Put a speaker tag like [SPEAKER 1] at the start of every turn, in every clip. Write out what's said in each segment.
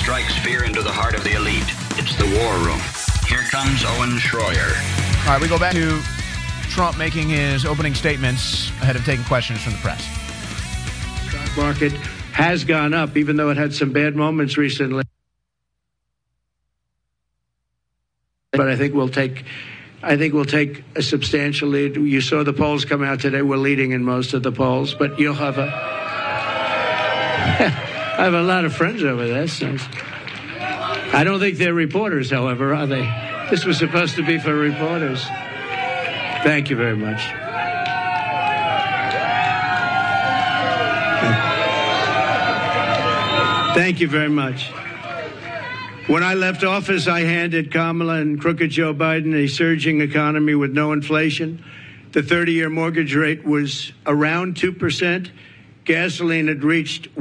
[SPEAKER 1] strikes fear into the heart of the elite. It's the war room. Here comes Owen Schroyer.
[SPEAKER 2] All right, we go back to Trump making his opening statements ahead of taking questions from the press.
[SPEAKER 3] Stock market has gone up, even though it had some bad moments recently. But I think we'll take a substantial lead. You saw the polls come out today. We're leading in most of the polls, but you'll have I have a lot of friends over there. So I don't think they're reporters, however, are they? This was supposed to be for reporters. Thank you very much. Thank you very much. When I left office, I handed Kamala and crooked Joe Biden a surging economy with no inflation. The 30-year mortgage rate was around 2%. Gasoline had reached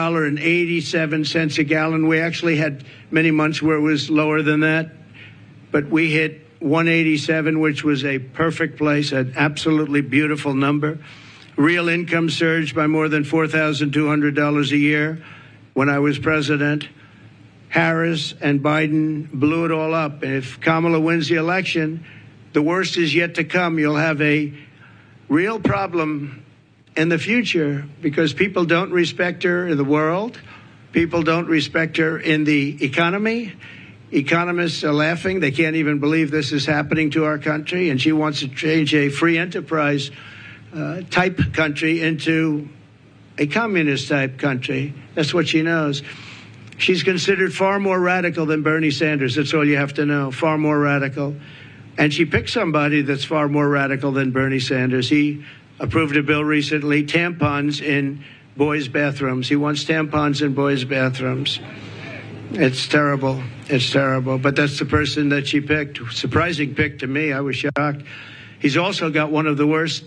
[SPEAKER 3] $1.87 a gallon. We actually had many months where it was lower than that, but we hit $1.87, which was a perfect place, an absolutely beautiful number. Real income surged by more than $4,200 a year when I was president. Harris and Biden blew it all up. And if Kamala wins the election, the worst is yet to come. You'll have a real problem in the future because people don't respect her in the world. People don't respect her in the economy. Economists are laughing. They can't even believe this is happening to our country. And she wants to change a free enterprise type country into a communist type country. That's what she knows. She's considered far more radical than Bernie Sanders. That's all you have to know. Far more radical. And she picked somebody that's far more radical than Bernie Sanders. He approved a bill recently, tampons in boys' bathrooms. He wants tampons in boys' bathrooms. It's terrible. It's terrible. But that's the person that she picked. Surprising pick to me. I was shocked. He's also got one of the worst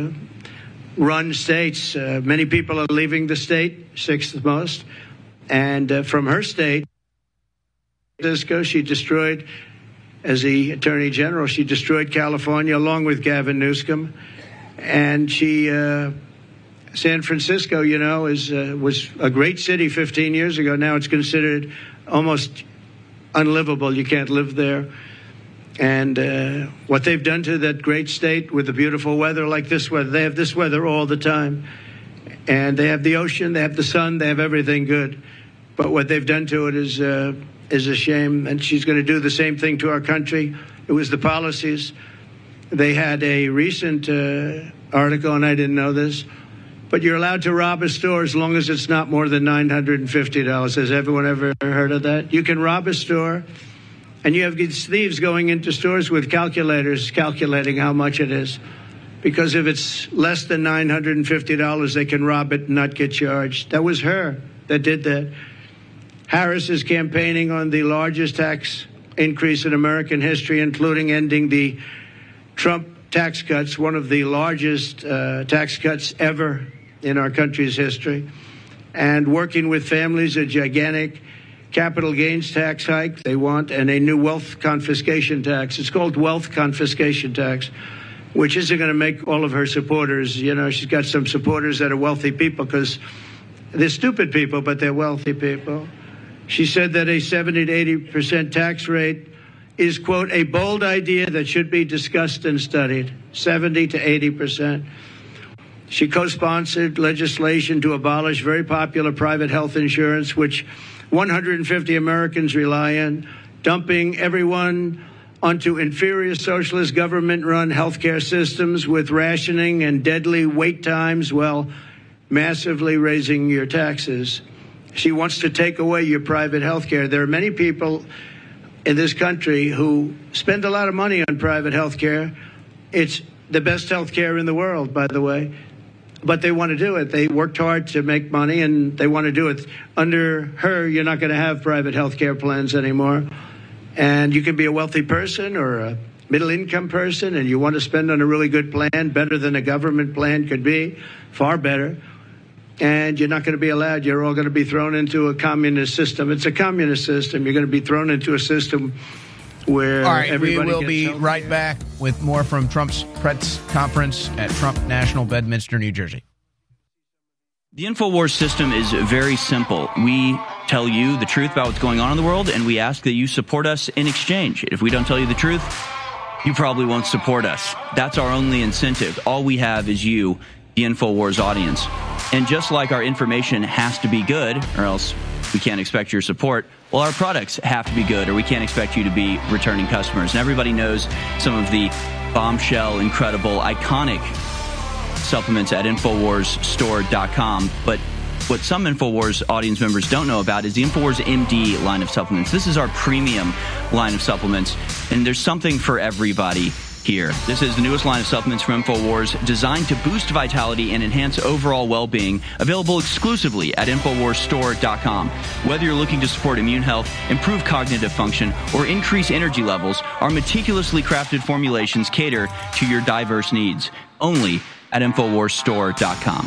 [SPEAKER 3] run states. Many people are leaving the state, sixth most. And from her state, she destroyed, as the Attorney General, she destroyed California along with Gavin Newsom. And San Francisco, you know, was a great city 15 years ago. Now it's considered almost unlivable. You can't live there. And what they've done to that great state with the beautiful weather like this weather, they have this weather all the time. And they have the ocean, they have the sun, they have everything good. But what they've done to it is a shame. And she's going to do the same thing to our country. It was the policies. They had a recent article, and I didn't know this, but you're allowed to rob a store as long as it's not more than $950. Has everyone ever heard of that? You can rob a store, and you have these thieves going into stores with calculators calculating how much it is. Because if it's less than $950, they can rob it and not get charged. That was her that did that. Harris is campaigning on the largest tax increase in American history, including ending the Trump tax cuts, one of the largest tax cuts ever in our country's history, and working with families, a gigantic capital gains tax hike they want, and a new wealth confiscation tax. It's called wealth confiscation tax, which isn't going to make all of her supporters, you know, she's got some supporters that are wealthy people because they're stupid people, but they're wealthy people. She said that a 70 to 80% tax rate is, quote, a bold idea that should be discussed and studied. 70 to 80%. She co-sponsored legislation to abolish very popular private health insurance, which 150 Americans rely on, dumping everyone onto inferior socialist government-run healthcare systems with rationing and deadly wait times while massively raising your taxes. She wants to take away your private health care. There are many people in this country who spend a lot of money on private health care. It's the best health care in the world, by the way. But they want to do it. They worked hard to make money, and they want to do it. Under her, you're not going to have private health care plans anymore. And you can be a wealthy person or a middle-income person, and you want to spend on a really good plan, better than a government plan could be, far better. And you're not going to be allowed. You're all going to be thrown into a communist system. It's a communist system. You're going to be thrown into a system where everybody
[SPEAKER 2] we will be right back with more from Trump's press conference at Trump National, Bedminster, New Jersey.
[SPEAKER 4] The InfoWars system is very simple. We tell you the truth about what's going on in the world, and we ask that you support us in exchange. If we don't tell you the truth, you probably won't support us. That's our only incentive. All we have is you, the InfoWars audience. And just like our information has to be good, or else we can't expect your support, well, our products have to be good, or we can't expect you to be returning customers. And everybody knows some of the bombshell, incredible, iconic supplements at InfoWarsStore.com. But what some InfoWars audience members don't know about is the InfoWars MD line of supplements. This is our premium line of supplements, and there's something for everybody here. This is the newest line of supplements from InfoWars, designed to boost vitality and enhance overall well-being, available exclusively at InfoWarsStore.com. Whether you're looking to support immune health, improve cognitive function, or increase energy levels, our meticulously crafted formulations cater to your diverse needs. Only at InfoWarsStore.com.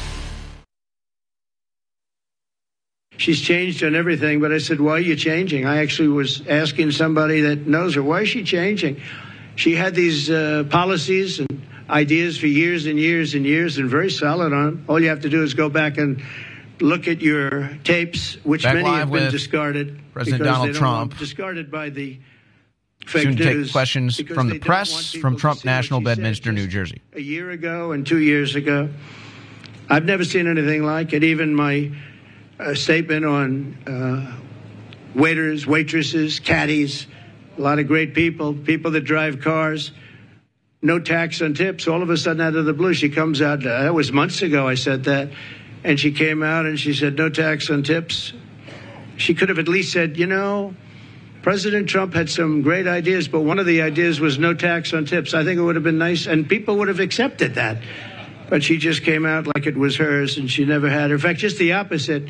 [SPEAKER 3] She's changed on everything, but I said, why are you changing? I actually was asking somebody that knows her, why is she changing? She had these policies and ideas for years and years and years, and very solid on them. All you have to do is go back and look at your tapes, which many have been discarded.
[SPEAKER 2] President Donald Trump.
[SPEAKER 3] Discarded by the fake
[SPEAKER 2] soon
[SPEAKER 3] news.
[SPEAKER 2] Soon to take questions from the press from Trump National, Bedminster, New Jersey.
[SPEAKER 3] A year ago and 2 years ago. I've never seen anything like it. Even my statement on waiters, waitresses, caddies, a lot of great people that drive cars, no tax on tips. All of a sudden, out of the blue, she comes out. That was months ago I said that. And she came out and she said, no tax on tips. She could have at least said, you know, President Trump had some great ideas, but one of the ideas was no tax on tips. I think it would have been nice, and people would have accepted that. But she just came out like it was hers, and she never had her. In fact, just the opposite.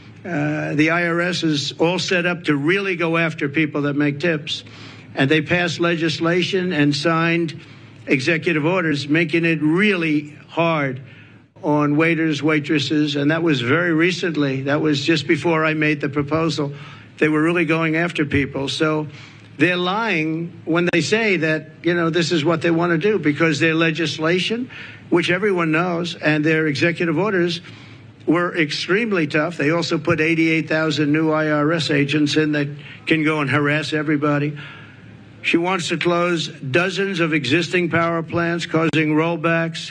[SPEAKER 3] The IRS is all set up to really go after people that make tips. And they passed legislation and signed executive orders making it really hard on waiters, waitresses. And that was very recently. That was just before I made the proposal. They were really going after people. So they're lying when they say that, you know, this is what they want to do, because their legislation, which everyone knows, and their executive orders were extremely tough. They also put 88,000 new IRS agents in that can go and harass everybody. She wants to close dozens of existing power plants, causing rollbacks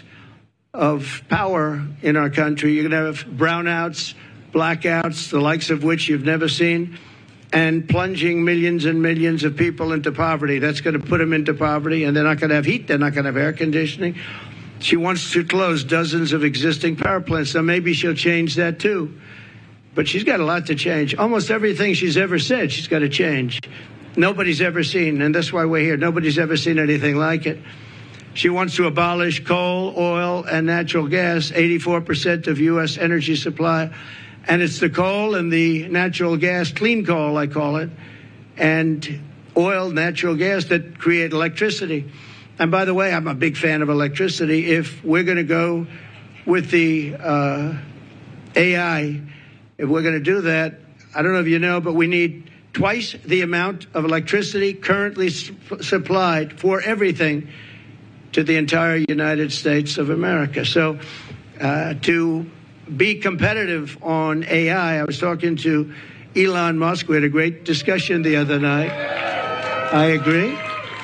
[SPEAKER 3] of power in our country. You're going to have brownouts, blackouts, the likes of which you've never seen, and plunging millions and millions of people into poverty. That's going to put them into poverty, and they're not going to have heat. They're not going to have air conditioning. She wants to close dozens of existing power plants, so maybe she'll change that too. But she's got a lot to change. Almost everything she's ever said, she's got to change. Nobody's ever seen, and that's why we're here. Nobody's ever seen anything like it. She wants to abolish coal, oil, and natural gas, 84% of U.S. energy supply. And it's the coal and the natural gas, clean coal, I call it, and oil, natural gas that create electricity. And by the way, I'm a big fan of electricity. If we're going to go with the AI, if we're going to do that, I don't know if you know, but we need twice the amount of electricity currently supplied for everything to the entire United States of America. So to be competitive on AI, I was talking to Elon Musk. We had a great discussion the other night. I agree.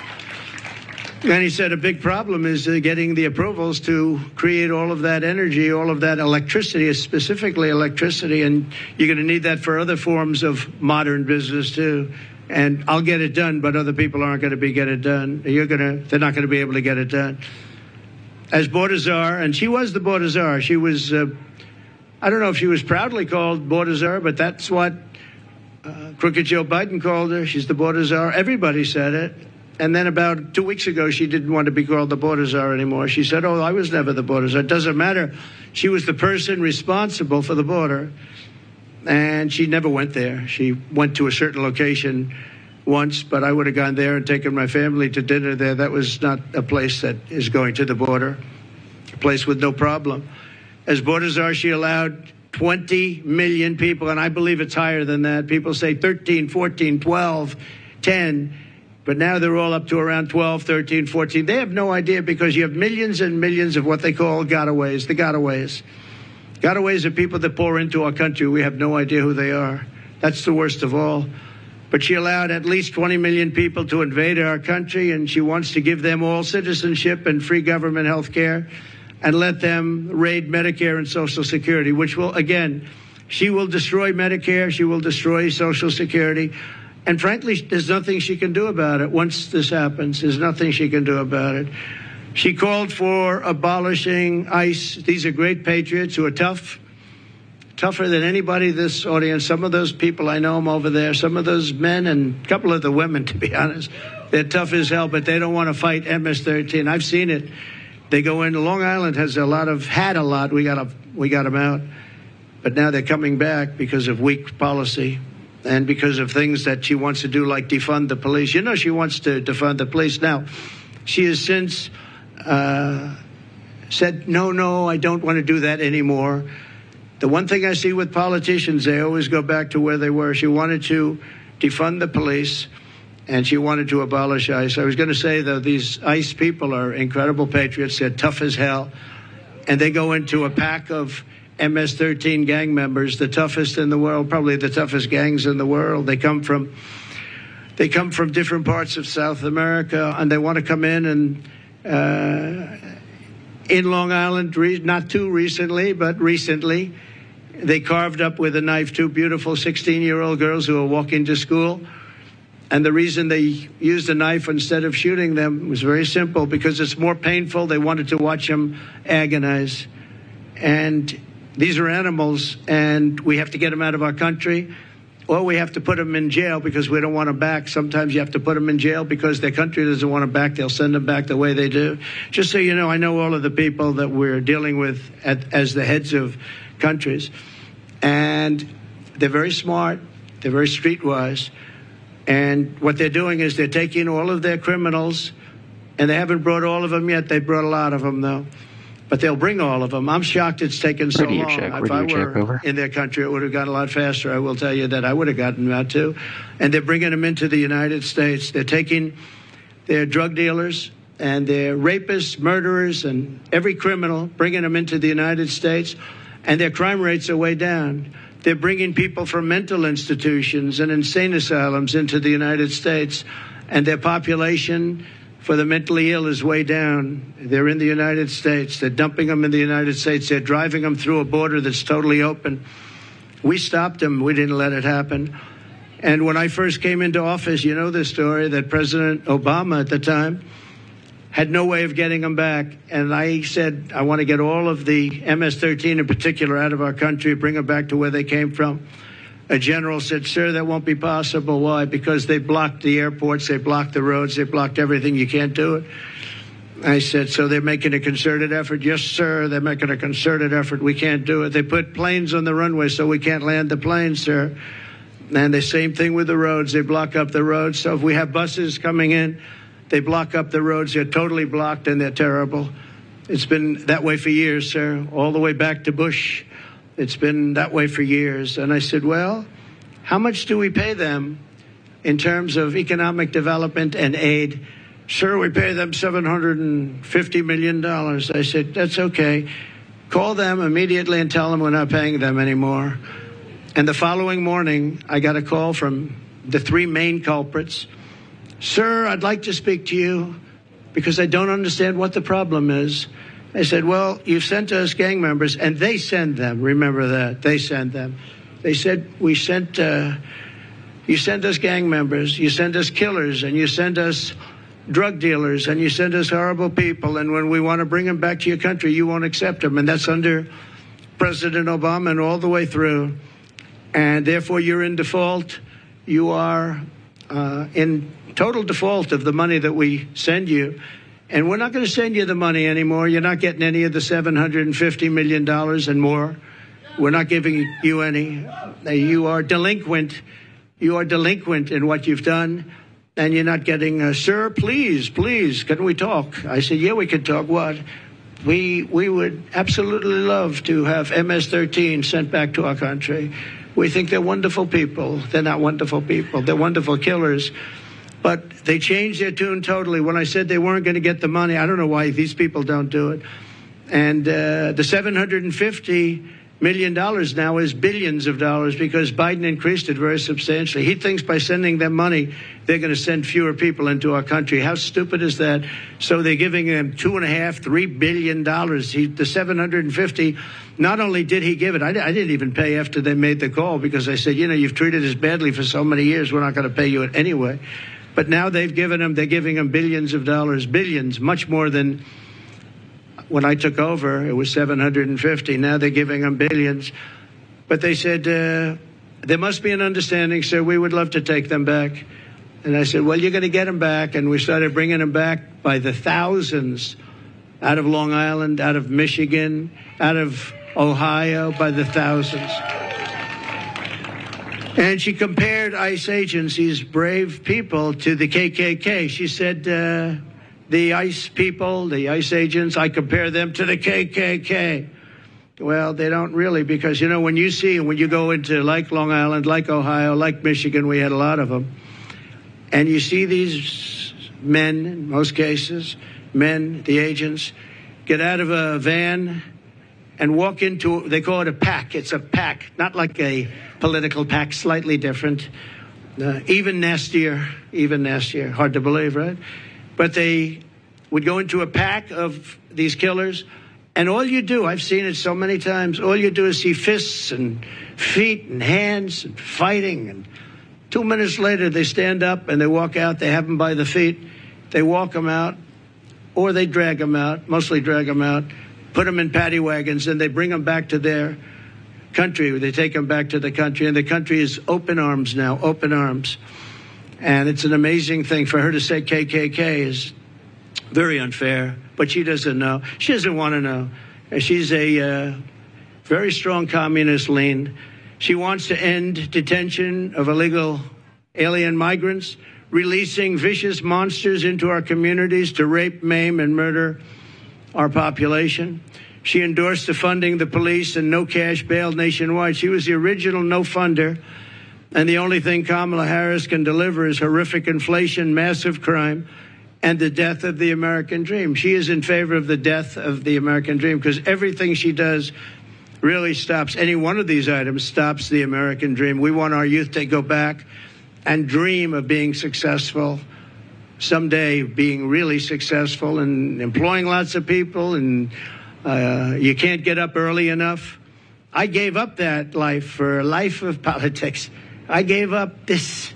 [SPEAKER 3] And he said a big problem is getting the approvals to create all of that energy, all of that electricity, specifically electricity. And you're going to need that for other forms of modern business, too. And I'll get it done, but other people aren't going to get it done. They're not going to be able to get it done. As border czar, and she was the border czar. She was, I don't know if she was proudly called border czar, but that's what Crooked Joe Biden called her. She's the border czar. Everybody said it. And then about 2 weeks ago, she didn't want to be called the border czar anymore. She said, oh, I was never the border czar. It doesn't matter. She was the person responsible for the border. And she never went there. She went to a certain location once, but I would have gone there and taken my family to dinner there. That was not a place that is going to the border, a place with no problem. As border czar, she allowed 20 million people, and I believe it's higher than that. People say 13, 14, 12, 10. But now they're all up to around 12, 13, 14. They have no idea, because you have millions and millions of what they call gotaways, the gotaways. Gotaways are people that pour into our country. We have no idea who they are. That's the worst of all. But she allowed at least 20 million people to invade our country, and she wants to give them all citizenship and free government health care and let them raid Medicare and Social Security, which will, again, she will destroy Medicare, she will destroy Social Security. And frankly, there's nothing she can do about it. Once this happens, there's nothing she can do about it. She called for abolishing ICE. These are great patriots who are tougher than anybody in this audience. Some of those people, I know them over there. Some of those men and a couple of the women, to be honest, they're tough as hell, but they don't want to fight MS-13. I've seen it. They go in. Long Island had a lot. We got them out. But now they're coming back because of weak policy and because of things that she wants to do, like defund the police. You know she wants to defund the police. Now, she has since said, no, I don't want to do that anymore. The one thing I see with politicians, they always go back to where they were. She wanted to defund the police, and she wanted to abolish ICE. I was going to say, though, these ICE people are incredible patriots. They're tough as hell, and they go into a pack of MS-13 gang members, the toughest in the world, probably the toughest gangs in the world. They come from different parts of South America, and they want to come in and in Long Island, not too recently, but recently, they carved up with a knife 2 beautiful 16-year-old girls who were walking to school. And the reason they used a knife instead of shooting them was very simple, because it's more painful. They wanted to watch them agonize. And these are animals, and we have to get them out of our country, or we have to put them in jail because we don't want them back. Sometimes you have to put them in jail because their country doesn't want them back. They'll send them back the way they do. Just so you know, I know all of the people that we're dealing with as the heads of countries. And they're very smart. They're very streetwise. And what they're doing is they're taking all of their criminals, and they haven't brought all of them yet. They brought a lot of them, though. But they'll bring all of them. I'm shocked it's taken so long. If I were in their country, it would have gone a lot faster. I will tell you that I would have gotten them out, too. And they're bringing them into the United States. They're taking their drug dealers and their rapists, murderers, and every criminal, bringing them into the United States. And their crime rates are way down. They're bringing people from mental institutions and insane asylums into the United States, and their population for the mentally ill is way down. They're in the United States. They're dumping them in the United States. They're driving them through a border that's totally open. We stopped them. We didn't let it happen. And when I first came into office, you know the story, that President Obama at the time had no way of getting them back. And I said, I want to get all of the MS-13 in particular out of our country, bring them back to where they came from. A general said, sir, that won't be possible. Why? Because they blocked the airports, they blocked the roads, they blocked everything. You can't do it. I said, so they're making a concerted effort? Yes, sir, they're making a concerted effort. We can't do it. They put planes on the runway so we can't land the planes, sir. And the same thing with the roads. They block up the roads. So if we have buses coming in, they block up the roads. They're totally blocked, and they're terrible. It's been that way for years, sir, all the way back to Bush. It's been that way for years. And I said, well, how much do we pay them in terms of economic development and aid? Sir, we pay them $750 million. I said, that's okay. Call them immediately and tell them we're not paying them anymore. And the following morning, I got a call from the 3 main culprits. Sir, I'd like to speak to you because I don't understand what the problem is. I said, well, you've sent us gang members, and they send them. Remember that. They send them. They said, you send us gang members, you send us killers, and you send us drug dealers, and you send us horrible people, and when we want to bring them back to your country, you won't accept them. And that's under President Obama and all the way through. And therefore, you're in default. You are in total default of the money that we send you. And we're not going to send you the money anymore. You're not getting any of the $750 million and more. We're not giving you any. You are delinquent. You are delinquent in what you've done. And you're not getting, sir, please, can we talk? I said, yeah, we can talk. What? We would absolutely love to have MS-13 sent back to our country. We think they're wonderful people. They're not wonderful people. They're wonderful killers. But they changed their tune totally. When I said they weren't going to get the money, I don't know why these people don't do it. And the 750 million now is billions of dollars because Biden increased it very substantially. He thinks by sending them money, they're going to send fewer people into our country. How stupid is that? So they're giving him $2.5–3 billion. The 750. Not only did he give it, I didn't even pay after they made the call because I said, you've treated us badly for so many years. We're not going to pay you it anyway. But now they're giving him billions of dollars, billions, much more than when I took over. It was 750. Now they're giving them billions. But they said, there must be an understanding, sir. We would love to take them back. And I said, well, you're going to get them back. And we started bringing them back by the thousands out of Long Island, out of Michigan, out of Ohio, by the thousands. And she compared ICE agents, these brave people, to the KKK. She said, the ICE people, the ICE agents, I compare them to the KKK. Well, they don't really, because, when you go into like Long Island, like Ohio, like Michigan, we had a lot of them, and you see these men, in most cases, the agents, get out of a van and walk into, they call it a pack. It's a pack, not like a political pack, slightly different, even nastier, hard to believe, right? But they would go into a pack of these killers, and all you do, I've seen it so many times, all you do is see fists and feet and hands and fighting. And 2 minutes later, they stand up and they walk out. They have them by the feet. They walk them out, or they drag them out, mostly drag them out, put them in paddy wagons, and they bring them back to their country. They take them back to the country, and the country is open arms now, open arms. And it's an amazing thing. For her to say KKK is very unfair, but she doesn't know. She doesn't want to know. She's a very strong communist lean. She wants to end detention of illegal alien migrants, releasing vicious monsters into our communities to rape, maim, and murder our population. She endorsed the funding the police and no cash bail nationwide. She was the original no funder. And the only thing Kamala Harris can deliver is horrific inflation, massive crime, and the death of the American dream. She is in favor of the death of the American dream because everything she does really stops. Any one of these items stops the American dream. We want our youth to go back and dream of being successful, someday being really successful and employing lots of people, and you can't get up early enough. I gave up that life for a life of politics. I gave up these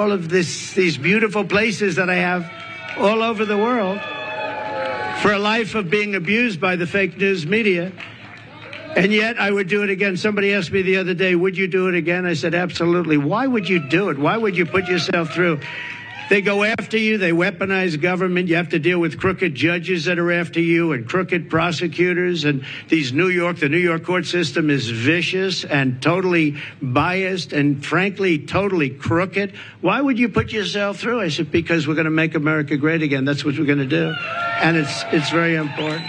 [SPEAKER 3] beautiful places that I have all over the world for a life of being abused by the fake news media. And yet I would do it again. Somebody asked me the other day, would you do it again? I said, absolutely. Why would you do it? Why would you put yourself through? They go after you. They weaponize government. You have to deal with crooked judges that are after you and crooked prosecutors. And the New York court system is vicious and totally biased and, frankly, totally crooked. Why would you put yourself through? I said, because we're going to make America great again. That's what we're going to do. And it's very important.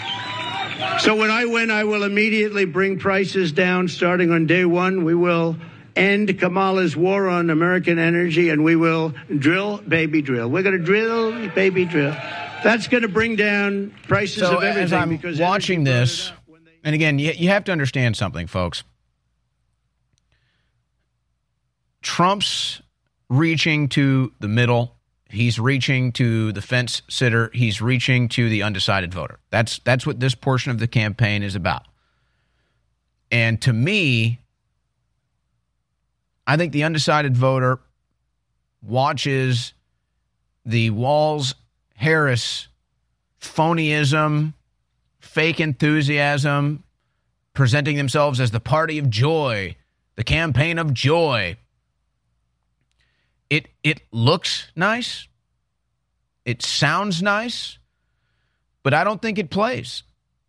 [SPEAKER 3] So when I win, I will immediately bring prices down starting on day one. We will end Kamala's war on American energy, and we will drill, baby, drill. We're going to drill, baby, drill. That's going to bring down prices of everything.
[SPEAKER 2] As I'm watching this, and again, you have to understand something, folks. Trump's reaching to the middle. He's reaching to the fence sitter. He's reaching to the undecided voter. That's what this portion of the campaign is about. And to me, I think the undecided voter watches the Walz-Harris phonyism, fake enthusiasm, presenting themselves as the party of joy, the campaign of joy. It looks nice. It sounds nice, but I don't think it plays.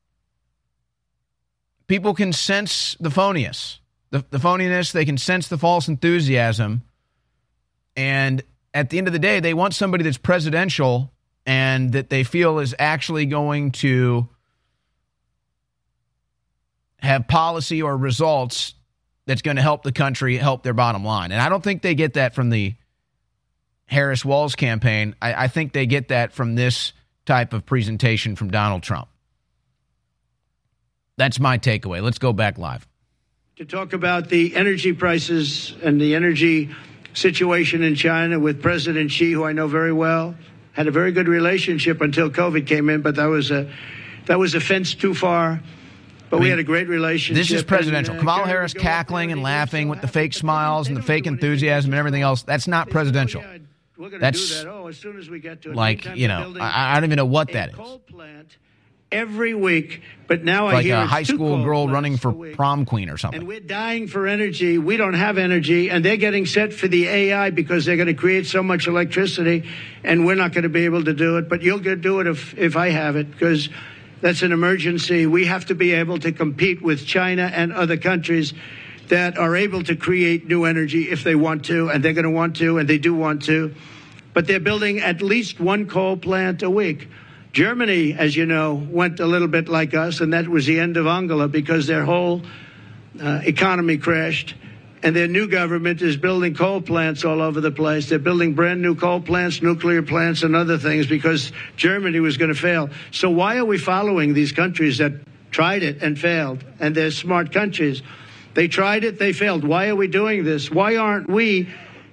[SPEAKER 2] People can sense the phoniness. The phoniness, they can sense the false enthusiasm. And at the end of the day, they want somebody that's presidential and that they feel is actually going to have policy or results that's going to help the country, help their bottom line. And I don't think they get that from the Harris-Walz campaign. I think they get that from this type of presentation from Donald Trump. That's my takeaway. Let's go back live.
[SPEAKER 3] to talk about the energy prices and the energy situation in China with President Xi, who I know very well. Had a very good relationship until COVID came in, but that was a fence too far. But we had a great relationship.
[SPEAKER 2] This is presidential. Kamala Harris cackling and laughing with the fake smiles and the fake enthusiasm and everything else. That's not presidential. That's
[SPEAKER 3] as soon as we get to it.
[SPEAKER 2] like, you know, I don't even know what that is.
[SPEAKER 3] Coal plant every week, but now
[SPEAKER 2] Like
[SPEAKER 3] I hear
[SPEAKER 2] a
[SPEAKER 3] it's
[SPEAKER 2] high
[SPEAKER 3] two
[SPEAKER 2] school
[SPEAKER 3] coal
[SPEAKER 2] girl
[SPEAKER 3] plants
[SPEAKER 2] running
[SPEAKER 3] a
[SPEAKER 2] for
[SPEAKER 3] week.
[SPEAKER 2] prom queen or something.
[SPEAKER 3] And we're dying for energy. We don't have energy, and they're getting set for the AI because they're going to create so much electricity, and we're not going to be able to do it. But you'll get do it if I have it, because that's an emergency. We have to be able to compete with China and other countries that are able to create new energy if they want to, and they're going to want to, and they do want to. But they're building at least one coal plant a week. Germany, as you know, went a little bit like us, and that was the end of Angela because their whole economy crashed. And their new government is building coal plants all over the place. They're building brand new coal plants, nuclear plants, and other things because Germany was going to fail. So why are we following these countries that tried it and failed? And they're smart countries. They tried it, they failed. Why are we doing this? Why aren't we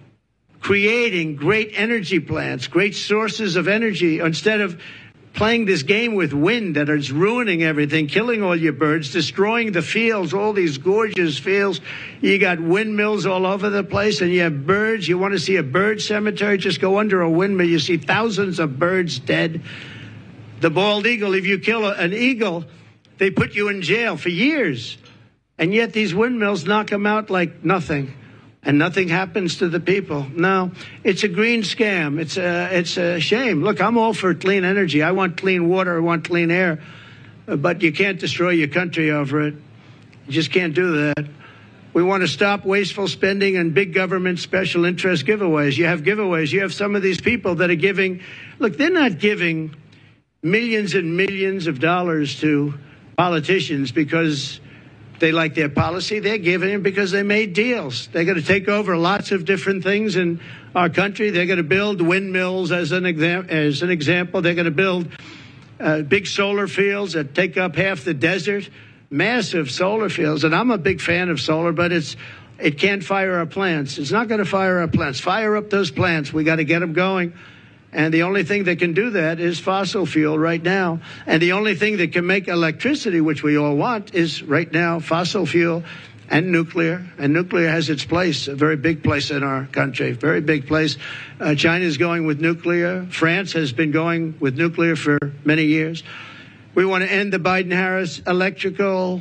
[SPEAKER 3] creating great energy plants, great sources of energy, instead of playing this game with wind that is ruining everything, killing all your birds, destroying the fields, all these gorgeous fields. You got windmills all over the place, and you have birds. You want to see a bird cemetery? Just go under a windmill. You see thousands of birds dead. The bald eagle, if you kill an eagle, they put you in jail for years. And yet these windmills knock them out like nothing. And nothing happens to the people. No, it's a green scam. It's a shame. Look, I'm all for clean energy. I want clean water. I want clean air. But you can't destroy your country over it. You just can't do that. We want to stop wasteful spending and big government special interest giveaways. You have giveaways. You have some of these people that are giving. Look, they're not giving millions and millions of dollars to politicians because they like their policy. They're giving it because they made deals. They're going to take over lots of different things in our country. They're going to build windmills as an example. They're going to build big solar fields that take up half the desert, massive solar fields. And I'm a big fan of solar, but it can't fire our plants. It's not going to fire our plants. Fire up those plants. We got to get them going. And the only thing that can do that is fossil fuel right now. And the only thing that can make electricity, which we all want, is right now fossil fuel and nuclear. And nuclear has its place, a very big place in our country, very big place. China is going with nuclear. France has been going with nuclear for many years. We want to end the Biden-Harris electrical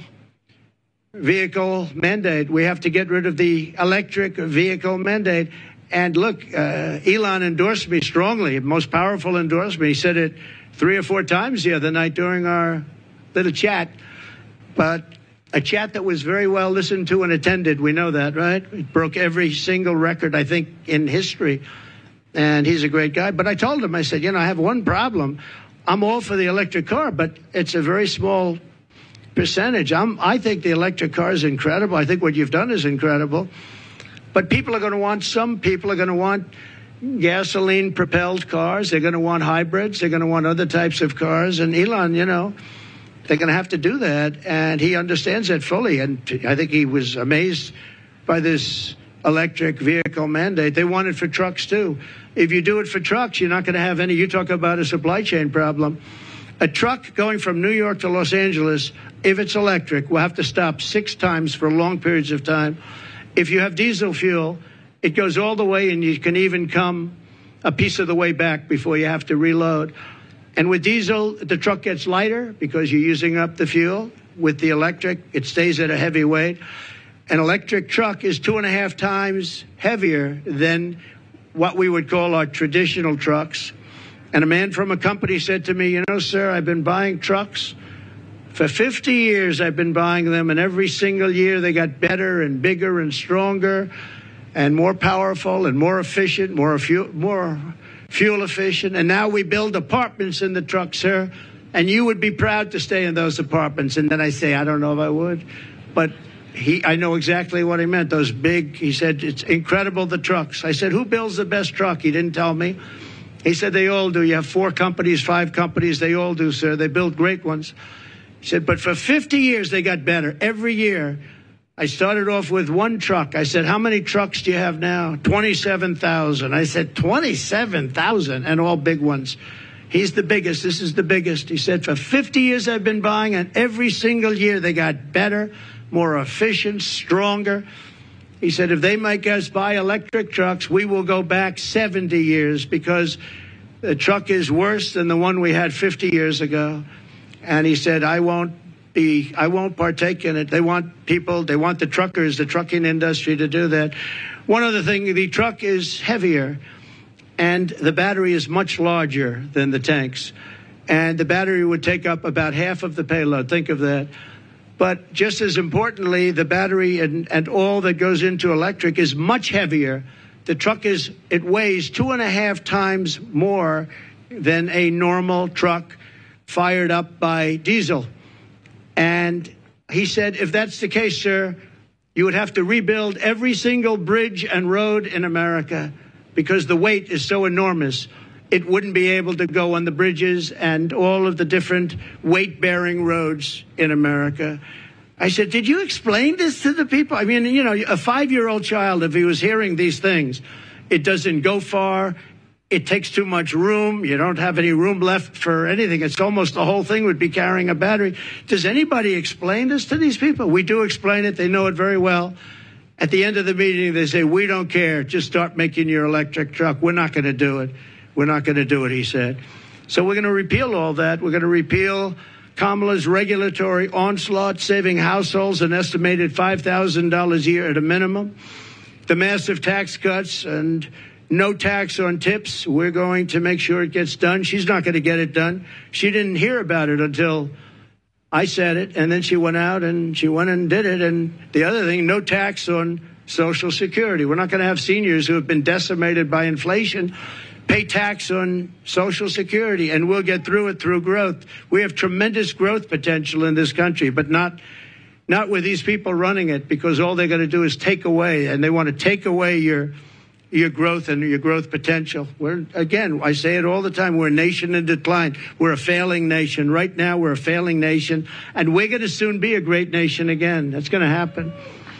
[SPEAKER 3] vehicle mandate. We have to get rid of the electric vehicle mandate. And look, Elon endorsed me strongly, most powerful endorsement. He said it 3 or 4 times the other night during our little chat. But a chat that was very well listened to and attended. We know that, right? It broke every single record, I think, in history. And he's a great guy. But I told him, I said, I have one problem. I'm all for the electric car, but it's a very small percentage. I think the electric car is incredible. I think what you've done is incredible. But some people are going to want gasoline-propelled cars. They're going to want hybrids. They're going to want other types of cars. And Elon, they're going to have to do that. And he understands that fully. And I think he was amazed by this electric vehicle mandate. They want it for trucks, too. If you do it for trucks, you're not going to have any. You talk about a supply chain problem. A truck going from New York to Los Angeles, if it's electric, will have to stop 6 times for long periods of time. If you have diesel fuel, it goes all the way, and you can even come a piece of the way back before you have to reload. And with diesel, the truck gets lighter because you're using up the fuel. With the electric, it stays at a heavy weight. An electric truck is 2.5 times heavier than what we would call our traditional trucks. And a man from a company said to me, sir, I've been buying trucks. For 50 years, I've been buying them, and every single year they got better and bigger and stronger and more powerful and more efficient, more fuel efficient. And now we build apartments in the truck, sir, and you would be proud to stay in those apartments. And then I say, I don't know if I would. But I know exactly what he meant. Those big, he said, it's incredible, the trucks. I said, who builds the best truck? He didn't tell me. He said, they all do. You have 4 companies, 5 companies. They all do, sir. They build great ones. He said, but for 50 years, they got better. Every year, I started off with one truck. I said, how many trucks do you have now? 27,000. I said, 27,000, and all big ones. He's the biggest. This is the biggest. He said, for 50 years I've been buying, and every single year they got better, more efficient, stronger. He said, if they make us buy electric trucks, we will go back 70 years because the truck is worse than the one we had 50 years ago. And he said, I won't partake in it. They want the truckers, the trucking industry to do that. One other thing, the truck is heavier and the battery is much larger than the tanks. And the battery would take up about half of the payload. Think of that. But just as importantly, the battery and all that goes into electric is much heavier. The truck it weighs 2.5 times more than a normal truck fired up by diesel. And he said, if that's the case, sir, you would have to rebuild every single bridge and road in America because the weight is so enormous. It wouldn't be able to go on the bridges and all of the different weight-bearing roads in America. I said, did you explain this to the people? I mean, you know, a 5-year-old child, if he was hearing these things, it doesn't go far. It takes too much room. You don't have any room left for anything. It's almost the whole thing would be carrying a battery. Does anybody explain this to these people? We do explain it. They know it very well. At the end of the meeting, they say, we don't care. Just start making your electric truck. We're not going to do it. We're not going to do it, he said. So we're going to repeal all that. We're going to repeal Kamala's regulatory onslaught, saving households an estimated $5,000 a year at a minimum. The massive tax cuts and no tax on tips. We're going to make sure it gets done. She's not going to get it done. She didn't hear about it until I said it, and then she went out and she went and did it. And the other thing, no tax on Social Security. We're not going to have seniors who have been decimated by inflation pay tax on Social Security, and we'll get through it through growth. We have tremendous growth potential in this country, but not with these people running it, because all they're going to do is take away, and they want to take away your growth and your growth potential. Again, I say it all the time, we're a nation in decline. We're a failing nation. Right now, we're a failing nation, and we're going to soon be a great nation again. That's going to happen.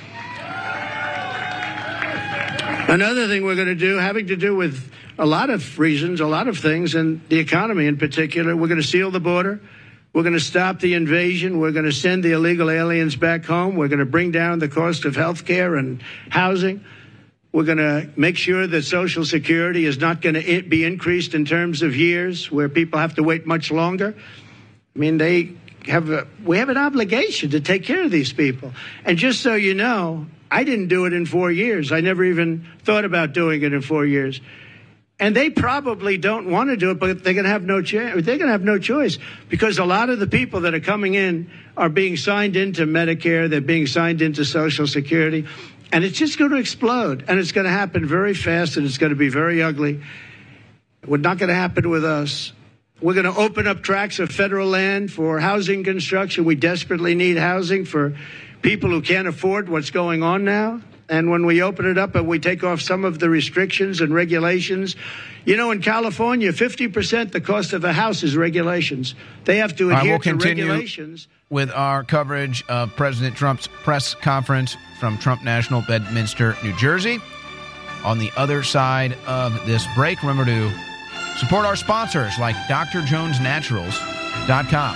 [SPEAKER 3] Another thing we're going to do, having to do with a lot of reasons, a lot of things, and the economy in particular, we're going to seal the border. We're going to stop the invasion. We're going to send the illegal aliens back home. We're going to bring down the cost of health care and housing. We're going to make sure that Social Security is not going to be increased in terms of years where people have to wait much longer. I mean, we have an obligation to take care of these people. And just so you know, I didn't do it in 4 years. I never even thought about doing it in 4 years. And they probably don't want to do it, but they're going to have no chance. They're going to have no choice, because a lot of the people that are coming in are being signed into Medicare. They're being signed into Social Security. And it's just going to explode. And it's going to happen very fast, and it's going to be very ugly. It's not going to happen with us. We're going to open up tracts of federal land for housing construction. We desperately need housing for people who can't afford what's going on now. And when we open it up and we take off some of the restrictions and regulations, you know, in California, 50% the cost of a house is regulations. They have to adhere to regulations.
[SPEAKER 2] With our coverage of President Trump's press conference from Trump National, Bedminster, New Jersey. On the other side of this break, remember to support our sponsors like drjonesnaturals.com.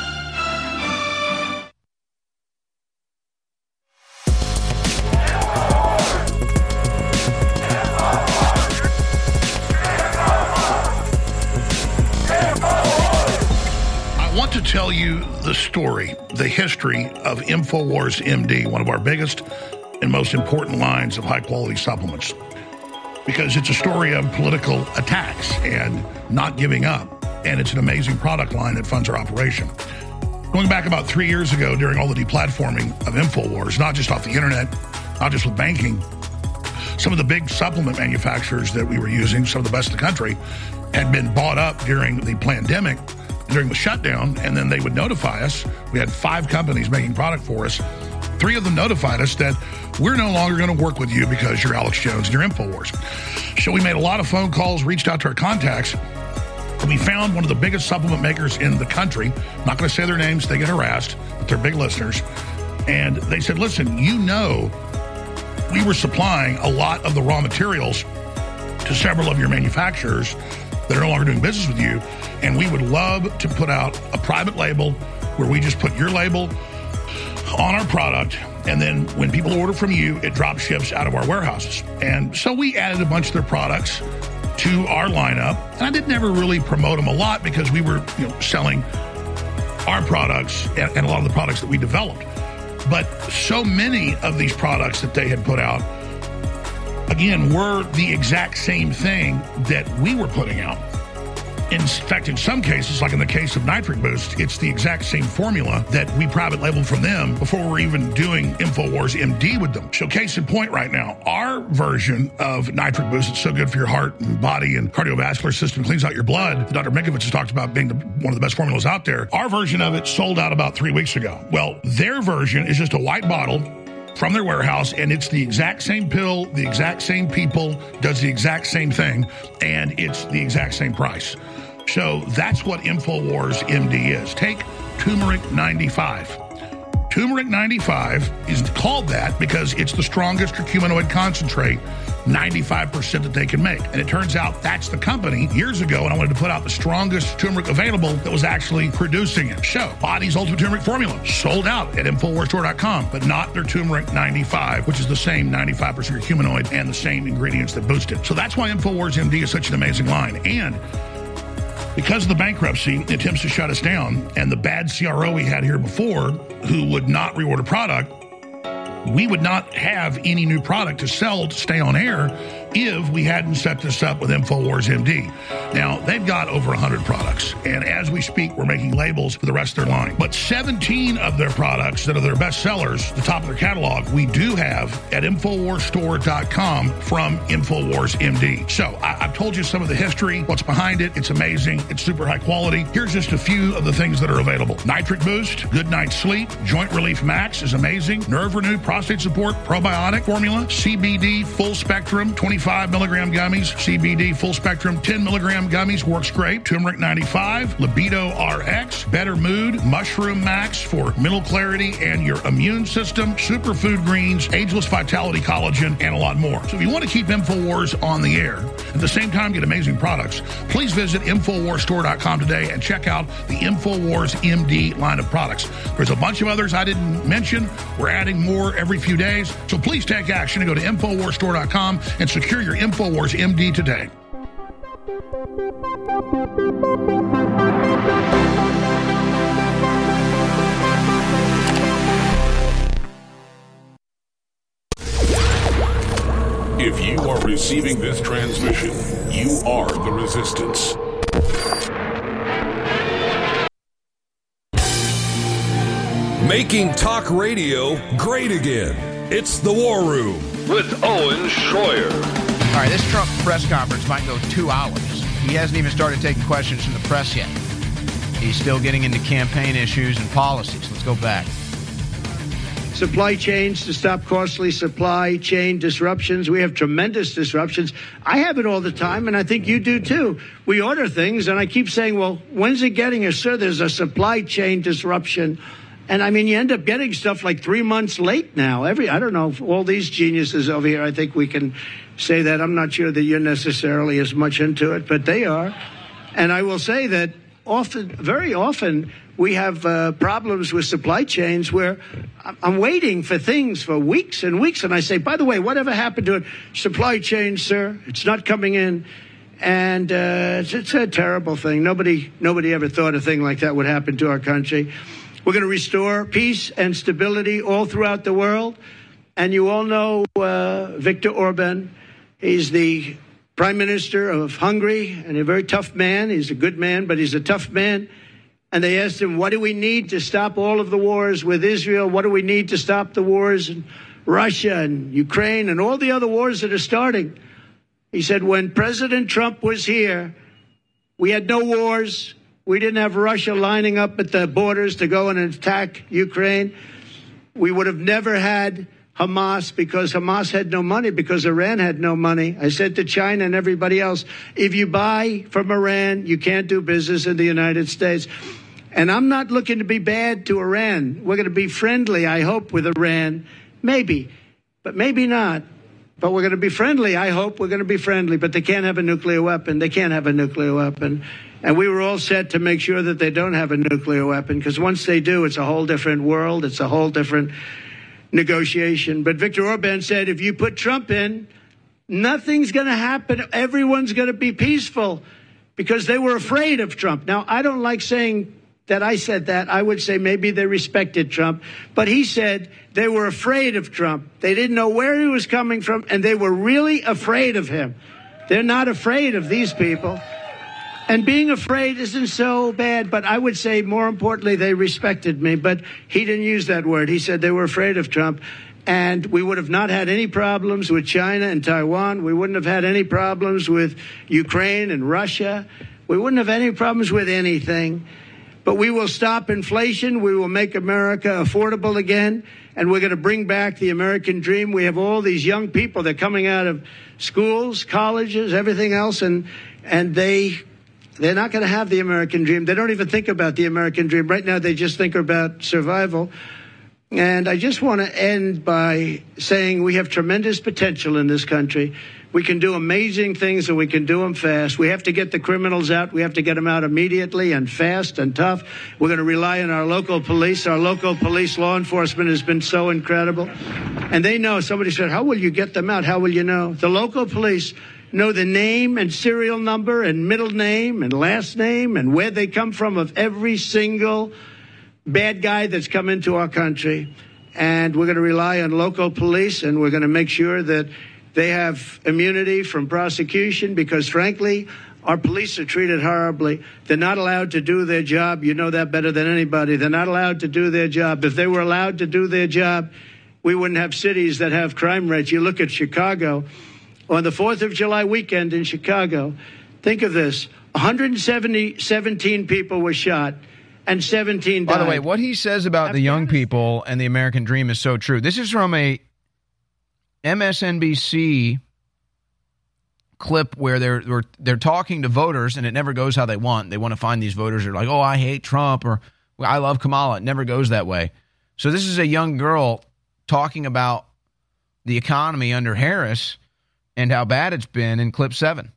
[SPEAKER 5] To tell you the story, the history of InfoWars MD, one of our biggest and most important lines of high-quality supplements, because it's a story of political attacks and not giving up, and it's an amazing product line that funds our operation. Going back about 3 years ago, during all the deplatforming of InfoWars, not just off the internet, not just with banking, some of the big supplement manufacturers that we were using, some of the best in the country, had been bought up during the pandemic, during the shutdown, and then they would notify us. We had 5 companies making product for us. 3 of them notified us that we're no longer going to work with you because you're Alex Jones and you're InfoWars. So we made a lot of phone calls, reached out to our contacts, and we found one of the biggest supplement makers in the country. I'm not going to say their names, they get harassed, but they're big listeners. And they said, listen, we were supplying a lot of the raw materials to several of your manufacturers that are no longer doing business with you, and we would love to put out a private label where we just put your label on our product, and then when people order from you, it drop ships out of our warehouses. And so we added a bunch of their products to our lineup, and I didn't ever really promote them a lot because we were selling our products and a lot of the products that we developed. But so many of these products that they had put out, again, were the exact same thing that we were putting out. In fact, in some cases, like in the case of Nitric Boost, it's the exact same formula that we private labeled from them before we're even doing InfoWars MD with them. So case in point right now, our version of Nitric Boost, it's so good for your heart and body and cardiovascular system, cleans out your blood. Dr. Minkovich has talked about being one of the best formulas out there. Our version of it sold out about 3 weeks ago. Well, their version is just a white bottle from their warehouse, and it's the exact same pill, the exact same people, does the exact same thing, and it's the exact same price. So that's what InfoWars MD is. Take Turmeric 95. Turmeric 95 is called that because it's the strongest curcuminoid concentrate, 95% that they can make. And it turns out that's the company years ago, and I wanted to put out the strongest turmeric available that was actually producing it. So, Body's Ultimate Turmeric Formula sold out at InfoWarsStore.com, but not their Turmeric 95, which is the same 95% curcuminoid and the same ingredients that boost it. So that's why InfoWars MD is such an amazing line. And because of the bankruptcy, attempts to shut us down, and the bad CRO we had here before, who would not reorder product, we would not have any new product to sell to stay on air if we hadn't set this up with InfoWars MD. Now, they've got over 100 products, and as we speak, we're making labels for the rest of their line. But 17 of their products that are their best sellers, the top of their catalog, we do have at InfoWarsStore.com from InfoWars MD. So I've told you some of the history, what's behind it. It's amazing. It's super high quality. Here's just a few of the things that are available. Nitric Boost, Good Night's Sleep, Joint Relief Max is amazing. Nerve Renew, Prostate Support, Probiotic Formula, CBD Full Spectrum, 25 milligram gummies, CBD Full Spectrum, 10 milligram gummies, works great. Turmeric 95, Libido RX, Better Mood, Mushroom Max for mental clarity and your immune system, Superfood Greens, Ageless Vitality Collagen, and a lot more. So if you want to keep InfoWars on the air, at the same time get amazing products, please visit InfoWarsStore.com today and check out the InfoWars MD line of products. There's a bunch of others I didn't mention. We're adding more every few days. So please take action and go to InfoWarsStore.com and secure your InfoWars MD today.
[SPEAKER 6] If you are receiving this transmission, you are the Resistance.
[SPEAKER 7] Making talk radio great again. It's The War Room
[SPEAKER 6] With Owen Schroyer.
[SPEAKER 2] All right, this Trump press conference might go 2 hours. He hasn't even started taking questions from the press yet. He's still getting into campaign issues and policies. Let's go back.
[SPEAKER 3] Supply chains to stop costly supply chain disruptions. We have tremendous disruptions. I have it all the time, and I think you do too. We order things, and I keep saying, well, when's it getting here? Sir, there's a supply chain disruption. And, I mean, you end up getting stuff like 3 months late now. I don't know, all these geniuses over here, I think we can say that. I'm not sure that you're necessarily as much into it, but they are. And I will say that very often, we have problems with supply chains where I'm waiting for things for weeks and weeks. And I say, by the way, whatever happened to it? Supply chain, sir, it's not coming in. And it's a terrible thing. Nobody ever thought a thing like that would happen to our country. We're going to restore peace and stability all throughout the world. And you all know Viktor Orban. He's the prime minister of Hungary and a very tough man. He's a good man, but he's a tough man. And they asked him, what do we need to stop all of the wars with Israel? What do we need to stop the wars in Russia and Ukraine and all the other wars that are starting? He said, when President Trump was here, we had no wars. We didn't have Russia lining up at the borders to go and attack Ukraine. We would have never had Hamas because Hamas had no money, because Iran had no money. I said to China and everybody else, if you buy from Iran, you can't do business in the United States. And I'm not looking to be bad to Iran. We're going to be friendly, I hope, with Iran. Maybe, but maybe not. But we're going to be friendly. I hope we're going to be friendly. But they can't have a nuclear weapon. They can't have a nuclear weapon. And we were all set to make sure that they don't have a nuclear weapon, because once they do, it's a whole different world. It's a whole different negotiation. But Viktor Orban said, if you put Trump in, nothing's going to happen. Everyone's going to be peaceful, because they were afraid of Trump. Now, I don't like saying that I said that. I would say maybe they respected Trump. But he said they were afraid of Trump. They didn't know where he was coming from, and they were really afraid of him. They're not afraid of these people. And being afraid isn't so bad, but I would say more importantly, they respected me. But he didn't use that word. He said they were afraid of Trump. And we would have not had any problems with China and Taiwan. We wouldn't have had any problems with Ukraine and Russia. We wouldn't have any problems with anything. But we will stop inflation. We will make America affordable again. And we're going to bring back the American dream. We have all these young people. They're coming out of schools, colleges, everything else. And they're not going to have the American dream. They don't even think about the American dream. Right now, they just think about survival. And I just want to end by saying we have tremendous potential in this country. We can do amazing things, and we can do them fast. We have to get the criminals out. We have to get them out immediately and fast and tough. We're going to rely on our local police. Our local police law enforcement has been so incredible. And they know. Somebody said, how will you get them out? How will you know? The local police know the name and serial number and middle name and last name and where they come from of every single bad guy that's come into our country. And we're going to rely on local police, and we're going to make sure that they have immunity from prosecution, because, frankly, our police are treated horribly. They're not allowed to do their job. You know that better than anybody. They're not allowed to do their job. If they were allowed to do their job, we wouldn't have cities that have crime rates. You look at Chicago. On the 4th of July weekend in Chicago, think of this. 117 people were shot and 17 died.
[SPEAKER 2] By the way, what he says about the young people and the American dream is so true. This is from a MSNBC clip where they're talking to voters, and it never goes how they want. They want to find these voters who are like, oh, I hate Trump, or I love Kamala. It never goes that way. So this is a young girl talking about the economy under Harris and how bad it's been in clip 7.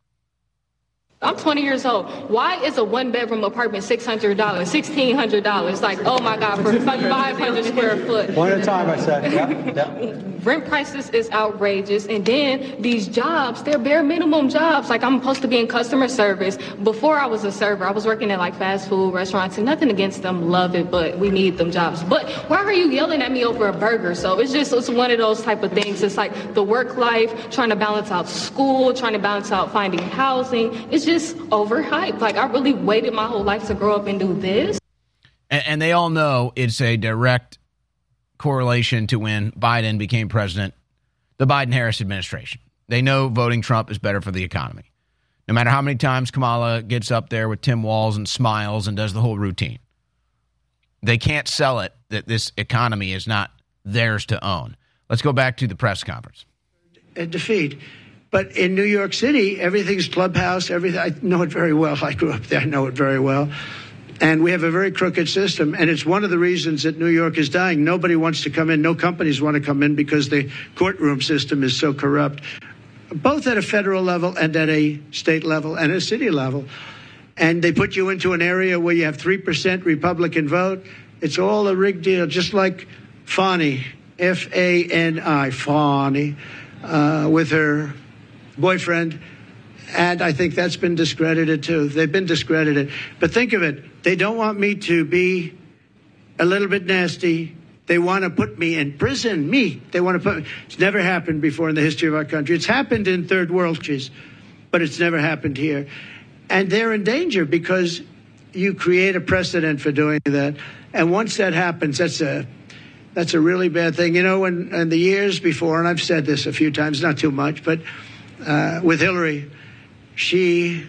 [SPEAKER 8] I'm 20 years old. Why is a one-bedroom apartment $600, $1,600? Like, oh my God, for 500 square foot.
[SPEAKER 9] One at a time, I said. Yep.
[SPEAKER 8] Rent prices is outrageous. And then these jobs, they're bare minimum jobs. Like, I'm supposed to be in customer service. Before I was a server, I was working at like fast food restaurants, and nothing against them, love it, but we need them jobs. But why are you yelling at me over a burger? So it's one of those type of things. It's like the work life, trying to balance out school, trying to balance out finding housing. It's just overhyped. Like, I really waited my whole life to grow up and do this.
[SPEAKER 2] And they all know it's a direct correlation to when Biden became president, the Biden-Harris administration. They know voting Trump is better for the economy. No matter how many times Kamala gets up there with Tim Walz and smiles and does the whole routine, they can't sell it that this economy is not theirs to own. Let's go back to the press conference.
[SPEAKER 3] A defeat. But in New York City, everything's clubhouse, everything. I know it very well. I grew up there. I know it very well. And we have a very crooked system. And it's one of the reasons that New York is dying. Nobody wants to come in. No companies want to come in because the courtroom system is so corrupt, both at a federal level and at a state level and a city level. And they put you into an area where you have 3% Republican vote. It's all a rigged deal, just like Fani, F-A-N-I, Fani, with her boyfriend. And I think that's been discredited, too. They've been discredited. But think of it. They don't want me to be a little bit nasty. They want to put me in prison. They want to put me. It's never happened before in the history of our country. It's happened in third world countries, but it's never happened here. And they're in danger because you create a precedent for doing that. And once that happens, that's a really bad thing. You know, in the years before, and I've said this a few times, not too much, but with Hillary, she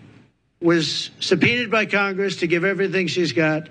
[SPEAKER 3] was subpoenaed by Congress to give everything she's got,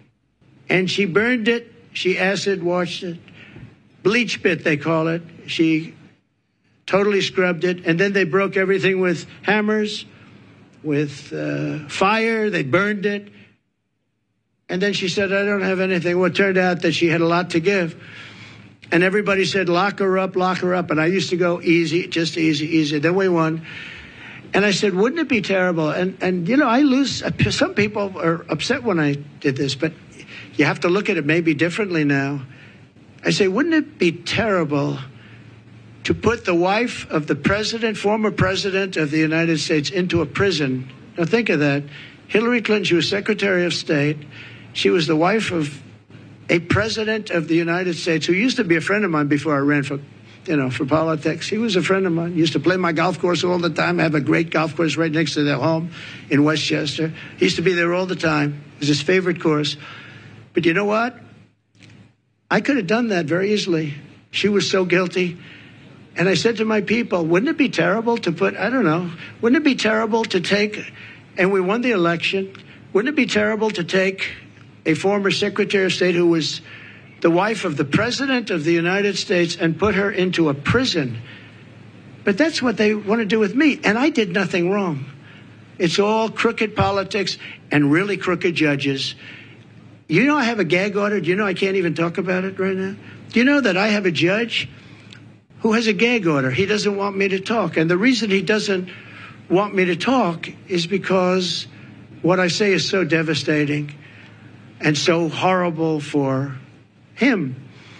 [SPEAKER 3] and she burned it. She acid washed it, bleach bit, they call it. She totally scrubbed it, and then they broke everything with hammers, with fire. They burned it, And then she said, I don't have anything. Well, it turned out that she had a lot to give. And everybody said, lock her up, lock her up. And I used to go easy, just easy, easy. Then we won. And I said, wouldn't it be terrible? And you know, I lose. Some people are upset when I did this, but you have to look at it maybe differently now. I say, wouldn't it be terrible to put the wife of the president, former president of the United States, into a prison? Now think of that. Hillary Clinton, she was Secretary of State. She was the wife of a president of the United States who used to be a friend of mine before I ran for politics. He was a friend of mine. He used to play my golf course all the time. I have a great golf course right next to their home in Westchester. He used to be there all the time. It was his favorite course. But you know what? I could have done that very easily. She was so guilty. And I said to my people, wouldn't it be terrible to put, I don't know, wouldn't it be terrible to take, and we won the election, wouldn't it be terrible to take a former Secretary of State who was the wife of the President of the United States and put her into a prison? But that's what they want to do with me. And I did nothing wrong. It's all crooked politics and really crooked judges. You know I have a gag order. Do you know I can't even talk about it right now? Do you know that I have a judge who has a gag order? He doesn't want me to talk. And the reason he doesn't want me to talk is because what I say is so devastating and so horrible for him.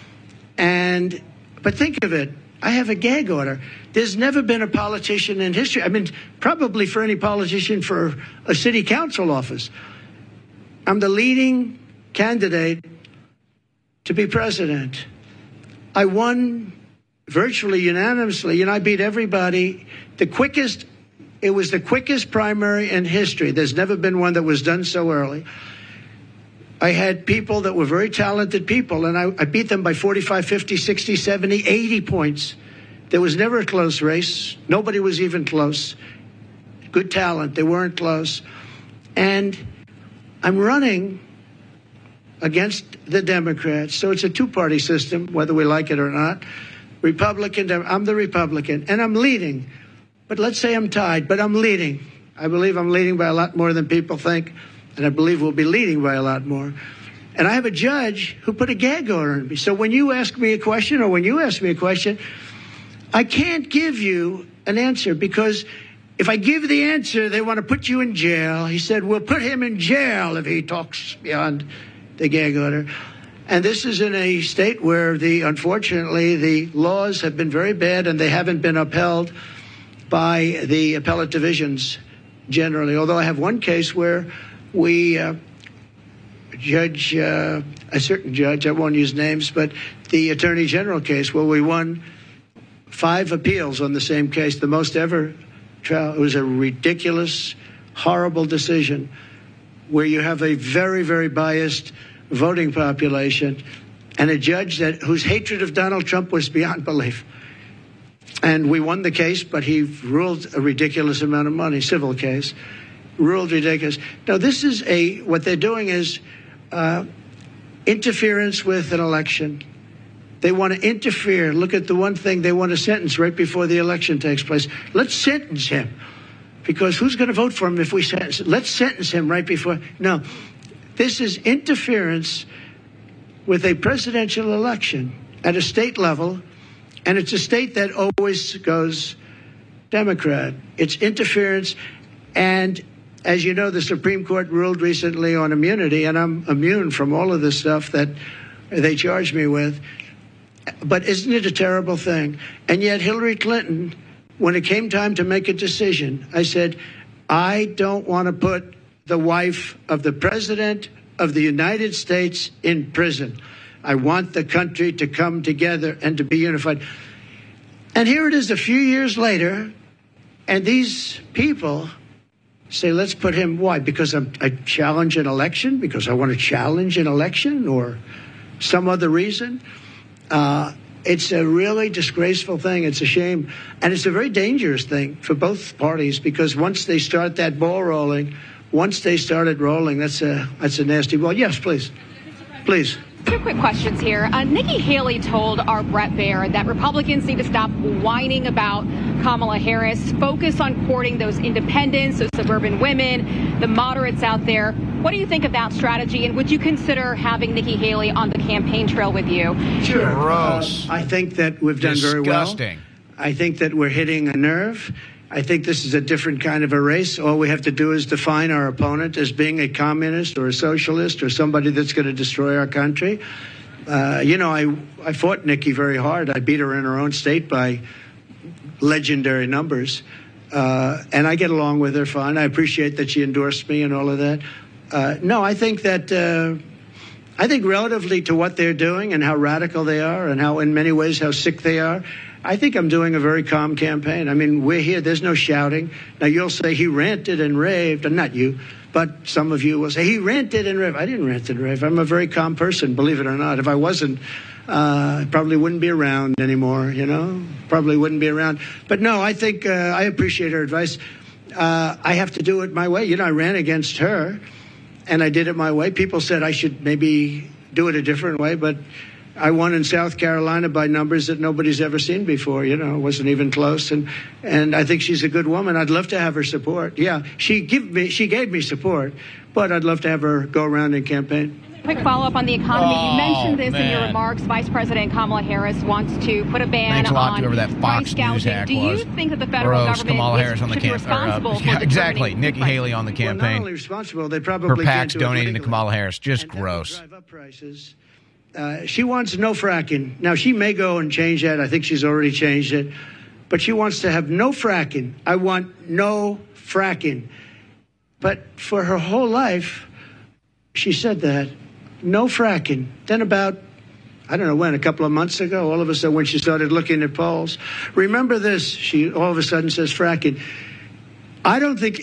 [SPEAKER 3] But think of it. I have a gag order. There's never been a politician in history. I mean, probably for any politician for a city council office. I'm the leading candidate to be president. I won virtually unanimously. You know, I beat everybody. It was the quickest primary in history. There's never been one that was done so early. I had people that were very talented people, and I beat them by 45, 50, 60, 70, 80 points. There was never a close race. Nobody was even close. Good talent. They weren't close. And I'm running against the Democrats. So it's a two-party system, whether we like it or not. Republican, I'm the Republican, and I'm leading. But let's say I'm tied, but I'm leading. I believe I'm leading by a lot more than people think, and I believe we'll be leading by a lot more. And I have a judge who put a gag order on me. So when you ask me a question, or when you ask me a question, I can't give you an answer, because if I give the answer, they want to put you in jail. He said, we'll put him in jail if he talks beyond the gag order. And this is in a state where unfortunately, the laws have been very bad, and they haven't been upheld by the appellate divisions generally. Although I have one case where we a certain judge, I won't use names, but the Attorney General case where we won 5 appeals on the same case, the most ever trial. It was a ridiculous, horrible decision where you have a very, very biased voting population and a judge whose hatred of Donald Trump was beyond belief. And we won the case, but he ruled a ridiculous amount of money, civil case, ruled ridiculous. Now, this is what they're doing is interference with an election. They want to interfere. Look at the one thing they want to sentence right before the election takes place. Let's sentence him, because who's going to vote for him if we sentence him? Let's sentence him right before. No, this is interference with a presidential election at a state level, and it's a state that always goes Democrat. It's interference, and as you know, the Supreme Court ruled recently on immunity, and I'm immune from all of this stuff that they charged me with. But isn't it a terrible thing? And yet Hillary Clinton, when it came time to make a decision, I said, I don't want to put the wife of the President of the United States in prison. I want the country to come together and to be unified. And here it is a few years later, and these people say, let's put him, why? Because I challenge an election? Because I want to challenge an election, or some other reason? It's a really disgraceful thing. It's a shame. And it's a very dangerous thing for both parties, because once they start that ball rolling, once they started rolling, that's a nasty ball. Yes, please. Please.
[SPEAKER 10] 2 quick questions here. Nikki Haley told our Bret Baier that Republicans need to stop whining about Kamala Harris, focus on courting those independents, those suburban women, the moderates out there. What do you think of that strategy, and would you consider having Nikki Haley on the campaign trail with you?
[SPEAKER 3] Sure.
[SPEAKER 2] Gross.
[SPEAKER 3] I think that we've done very well.
[SPEAKER 2] Disgusting.
[SPEAKER 3] I think that we're hitting a nerve. I think this is a different kind of a race. All we have to do is define our opponent as being a communist or a socialist or somebody that's going to destroy our country. I fought Nikki very hard. I beat her in her own state by legendary numbers. And I get along with her fine. I appreciate that she endorsed me and all of that. I think relatively to what they're doing and how radical they are and how, in many ways, how sick they are, I think I'm doing a very calm campaign. I mean, we're here. There's no shouting. Now, you'll say he ranted and raved, and not you, but some of you will say he ranted and raved. I didn't rant and rave. I'm a very calm person, believe it or not. If I wasn't, I probably wouldn't be around anymore, Probably wouldn't be around. But no, I think I appreciate her advice. I have to do it my way. I ran against her, and I did it my way. People said I should maybe do it a different way, but I won in South Carolina by numbers that nobody's ever seen before. It wasn't even close. And I think she's a good woman. I'd love to have her support. Yeah, she gave me support, but I'd love to have her go around and campaign.
[SPEAKER 10] Quick follow-up on the economy. You mentioned this in your remarks. Vice President Kamala Harris wants to put a ban on
[SPEAKER 2] whoever that Fox News hack
[SPEAKER 10] Do you think that the federal government
[SPEAKER 2] Kamala Harris on the
[SPEAKER 10] should be responsible for
[SPEAKER 2] exactly. Nikki Haley on the campaign.
[SPEAKER 3] Well, not only responsible, they probably
[SPEAKER 2] her
[SPEAKER 3] can't
[SPEAKER 2] PAC's
[SPEAKER 3] do
[SPEAKER 2] donating
[SPEAKER 3] it
[SPEAKER 2] to Kamala Harris. Just gross.
[SPEAKER 3] Drive up prices. She wants no fracking. Now, she may go and change that. I think she's already changed it. But she wants to have no fracking. I want no fracking. But for her whole life, she said that. No fracking. Then about, I don't know when, a couple of months ago, all of a sudden when she started looking at polls, remember this, she all of a sudden says fracking. I don't think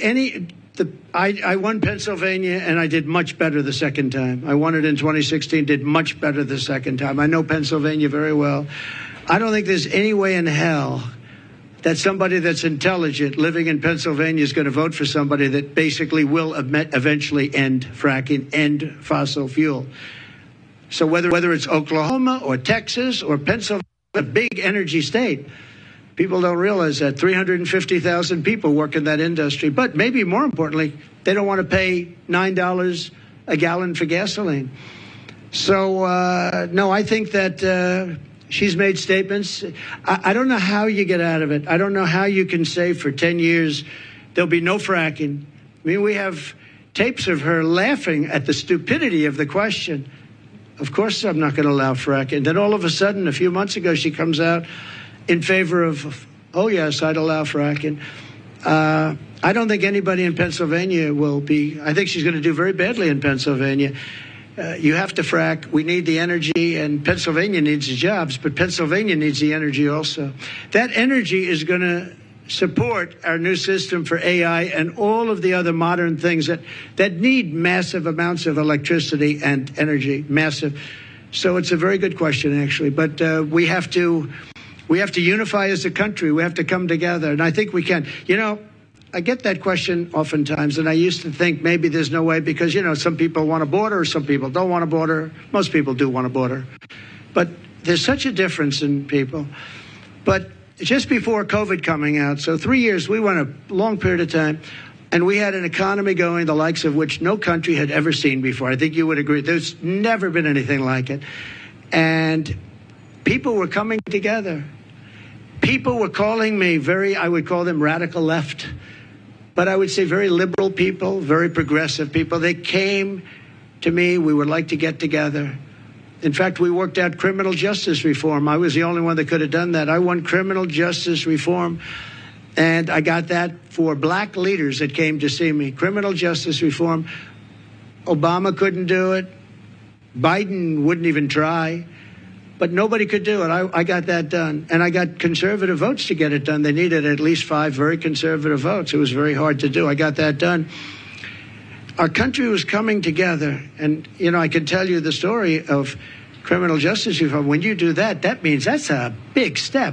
[SPEAKER 3] I won Pennsylvania, and I did much better the second time. I won it in 2016, did much better the second time. I know Pennsylvania very well. I don't think there's any way in hell that somebody that's intelligent living in Pennsylvania is going to vote for somebody that basically will eventually end fracking, end fossil fuel. So whether it's Oklahoma or Texas or Pennsylvania, a big energy state, people don't realize that 350,000 people work in that industry. But maybe more importantly, they don't want to pay $9 a gallon for gasoline. So, no, I think that she's made statements. I don't know how you get out of it. I don't know how you can say for 10 years there'll be no fracking. I mean, we have tapes of her laughing at the stupidity of the question. Of course I'm not going to allow fracking. Then all of a sudden, a few months ago, she comes out in favor of, oh, yes, I'd allow fracking. I don't think anybody in Pennsylvania will be. I think she's going to do very badly in Pennsylvania. You have to frack. We need the energy, and Pennsylvania needs the jobs, but Pennsylvania needs the energy also. That energy is going to support our new system for AI and all of the other modern things that need massive amounts of electricity and energy, massive. So it's a very good question, actually. But we have to unify as a country. We have to come together, and I think we can. I get that question oftentimes, and I used to think maybe there's no way because, some people want a border, some people don't want a border. Most people do want a border. But there's such a difference in people. But just before COVID coming out, so 3 years, we went a long period of time, and we had an economy going the likes of which no country had ever seen before. I think you would agree. There's never been anything like it. And people were coming together. People were calling me I would call them radical left. But I would say very liberal people, very progressive people. They came to me. We would like to get together. In fact, we worked out criminal justice reform. I was the only one that could have done that. I won criminal justice reform, and I got that for black leaders that came to see me. Criminal justice reform. Obama couldn't do it. Biden wouldn't even try. But nobody could do it. I got that done. And I got conservative votes to get it done. They needed at least 5 very conservative votes. It was very hard to do. I got that done. Our country was coming together. And, I can tell you the story of criminal justice reform. When you do that, that means that's a big step.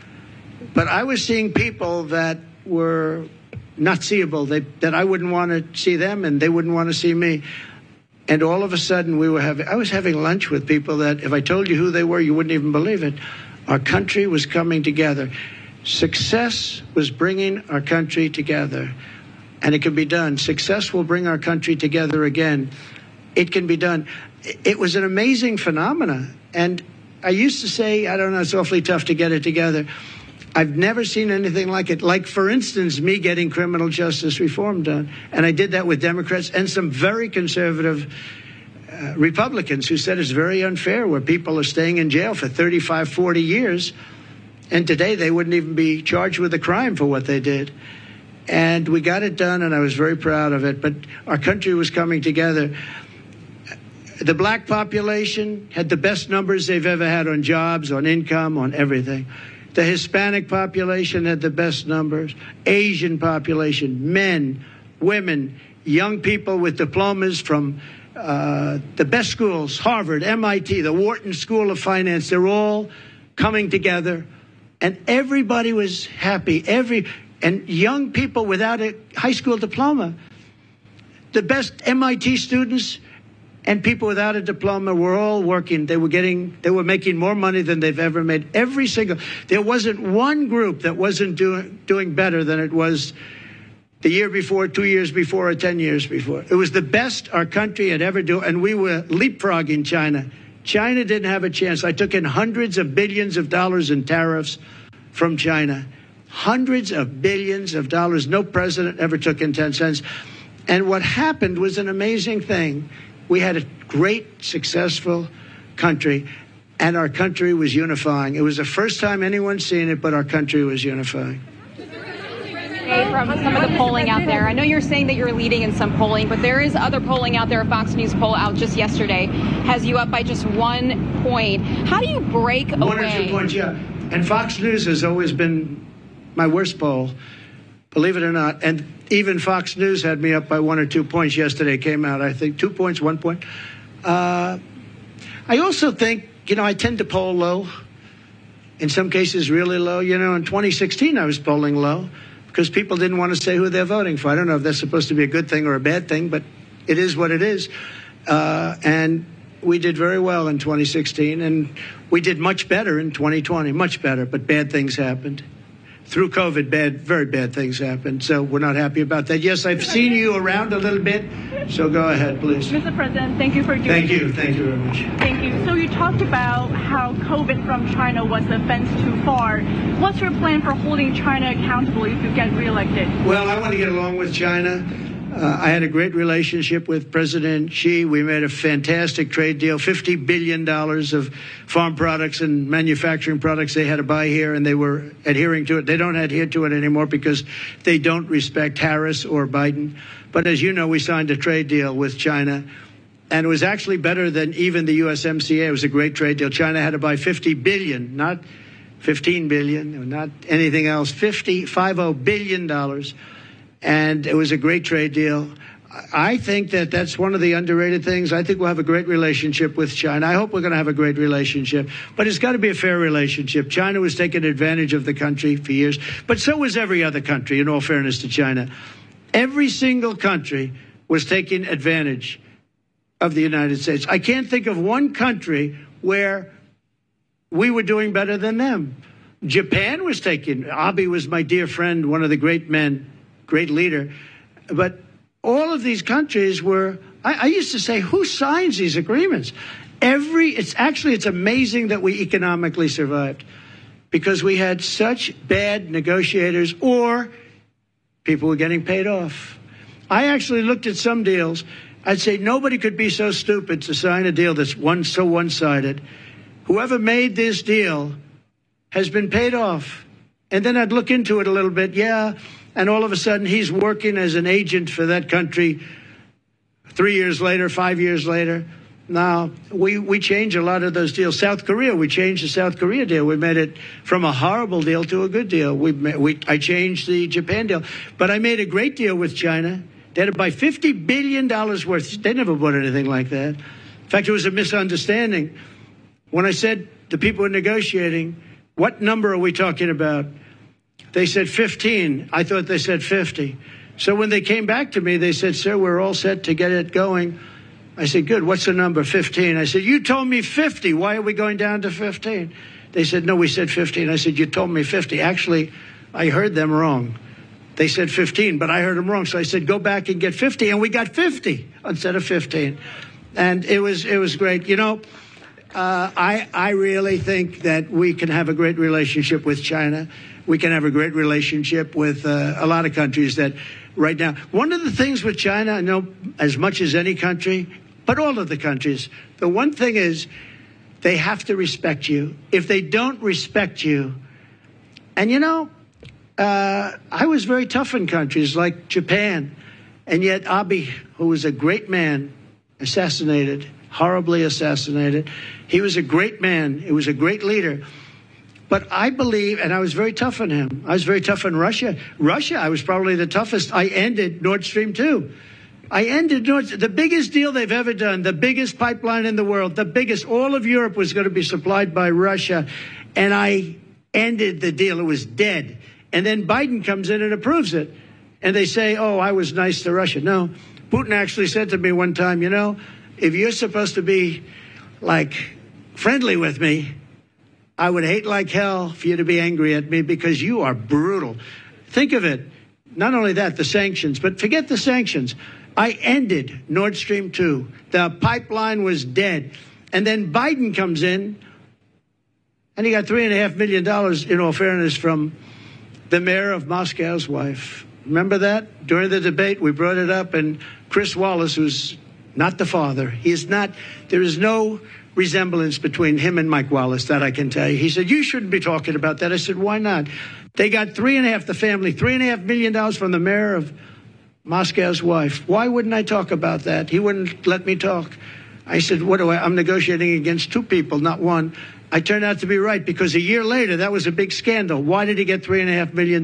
[SPEAKER 3] But I was seeing people that were not seeable, that I wouldn't want to see them and they wouldn't want to see me. And all of a sudden, I was having lunch with people that, if I told you who they were, you wouldn't even believe it. Our country was coming together. Success was bringing our country together. and it can be done. Success will bring our country together again. It can be done. It was an amazing phenomenon. And I used to say, I don't know, it's awfully tough to get it together. I've never seen anything like it. Like, for instance, me getting criminal justice reform done. And I did that with Democrats and some very conservative Republicans who said it's very unfair where people are staying in jail for 35, 40 years. And today they wouldn't even be charged with a crime for what they did. And we got it done, and I was very proud of it. But our country was coming together. The black population had the best numbers they've ever had on jobs, on income, on everything. The Hispanic population had the best numbers. Asian population, men, women, young people with diplomas from the best schools, Harvard, MIT, the Wharton School of Finance. They're all coming together, and everybody was happy. And young people without a high school diploma. The best MIT students and people without a diploma were all working. They were making more money than they've ever made. There wasn't one group that wasn't doing better than it was the year before, 2 years before, or 10 years before. It was the best our country had ever done, and we were leapfrogging China. China didn't have a chance. I took in hundreds of billions of dollars in tariffs from China. Hundreds of billions of dollars. No president ever took in 10 cents. And what happened was an amazing thing. We had a great, successful country, and our country was unifying. It was the first time anyone's seen it, but our country was unifying.
[SPEAKER 10] From some of the polling out there, I know you're saying that you're leading in some polling, but there is other polling out there. A Fox News poll out just yesterday has you up by just 1 point. How do you break away?
[SPEAKER 3] 1 or 2 points, yeah. And Fox News has always been my worst poll, believe it or not. And even Fox News had me up by 1 or 2 points yesterday. Came out, I think, 2 points, 1 point. I also think, I tend to poll low. In some cases, really low. In 2016, I was polling low because people didn't want to say who they're voting for. I don't know if that's supposed to be a good thing or a bad thing, but it is what it is. And we did very well in 2016, and we did much better in 2020, much better, but bad things happened. Through COVID, very bad things happened, so we're not happy about that. Yes, I've seen you around a little bit, so go ahead, please.
[SPEAKER 11] Mr. President, thank you for doing
[SPEAKER 3] Thank you very much.
[SPEAKER 11] Thank you. So you talked about how COVID from China was a fence too far. What's your plan for holding China accountable if you get reelected?
[SPEAKER 3] Well, I want to get along with China. I had a great relationship with President Xi. We made a fantastic trade deal, $50 billion of farm products and manufacturing products they had to buy here, and they were adhering to it. They don't adhere to it anymore because they don't respect Harris or Biden. But as you know, we signed a trade deal with China, and it was actually better than even the USMCA. It was a great trade deal. China had to buy $50 billion, not $15 billion, not anything else, $50 billion. And it was a great trade deal. I think that's one of the underrated things. I think we'll have a great relationship with China. I hope we're going to have a great relationship. But it's got to be a fair relationship. China was taking advantage of the country for years. But so was every other country, in all fairness to China. Every single country was taking advantage of the United States. I can't think of one country where we were doing better than them. Japan was taking. Abe was my dear friend, one of the great men. Great leader. But all of these countries were, I used to say, who signs these agreements? It's amazing that we economically survived because we had such bad negotiators or people were getting paid off. I actually looked at some deals. I'd say nobody could be so stupid to sign a deal that's so one-sided. Whoever made this deal has been paid off. And then I'd look into it a little bit. Yeah. And all of a sudden, he's working as an agent for that country 3 years later, 5 years later. Now, we changed a lot of those deals. South Korea, we changed the South Korea deal. We made it from a horrible deal to a good deal. I changed the Japan deal. But I made a great deal with China. They had to buy $50 billion worth. They never bought anything like that. In fact, it was a misunderstanding. When I said the people were negotiating, what number are we talking about? They said 15. I thought they said 50. So when they came back to me, they said, sir, we're all set to get it going. I said, good. What's the number? 15. I said, you told me 50. Why are we going down to 15? They said, no, we said 15. I said, you told me 50. Actually, I heard them wrong. They said 15, but I heard them wrong. So I said, go back and get 50. And we got 50 instead of 15. And it was great. You know, I really think that we can have a great relationship with China. We can have a great relationship with a lot of countries that right now. One of the things with China, I know as much as any country, but all of the countries, the one thing is they have to respect you. If they don't respect you, and you know, I was very tough in countries like Japan, and yet Abe, who was a great man, assassinated, horribly assassinated. He was a great man. He was a great leader. But I believe, and I was very tough on him. I was very tough on Russia. I was probably the toughest. I ended Nord Stream 2. The biggest deal they've ever done, the biggest pipeline in the world, the biggest. All of Europe was going to be supplied by Russia. And I ended the deal. It was dead. And then Biden comes in and approves it. And they say, oh, I was nice to Russia. No, Putin actually said to me one time, you know, if you're supposed to be, like, friendly with me, I would hate like hell for you to be angry at me because you are brutal. Think of it. Not only that, the sanctions, but forget the sanctions. I ended Nord Stream 2. The pipeline was dead. And then Biden comes in, and he got $3.5 million, in all fairness, from the mayor of Moscow's wife. Remember that? During the debate, we brought it up, and Chris Wallace, who's not the father, there is no resemblance between him and Mike Wallace, that I can tell you. He said, you shouldn't be talking about that. I said, why not? They got $3.5 million from the mayor of Moscow's wife. Why wouldn't I talk about that? He wouldn't let me talk. I said, I'm negotiating against two people, not one. I turned out to be right because a year later, that was a big scandal. Why did he get $3.5 million?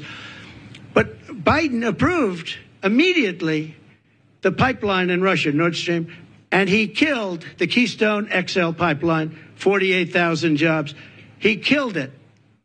[SPEAKER 3] But Biden approved immediately the pipeline in Russia, Nord Stream, and he killed the Keystone XL pipeline, 48,000 jobs. He killed it.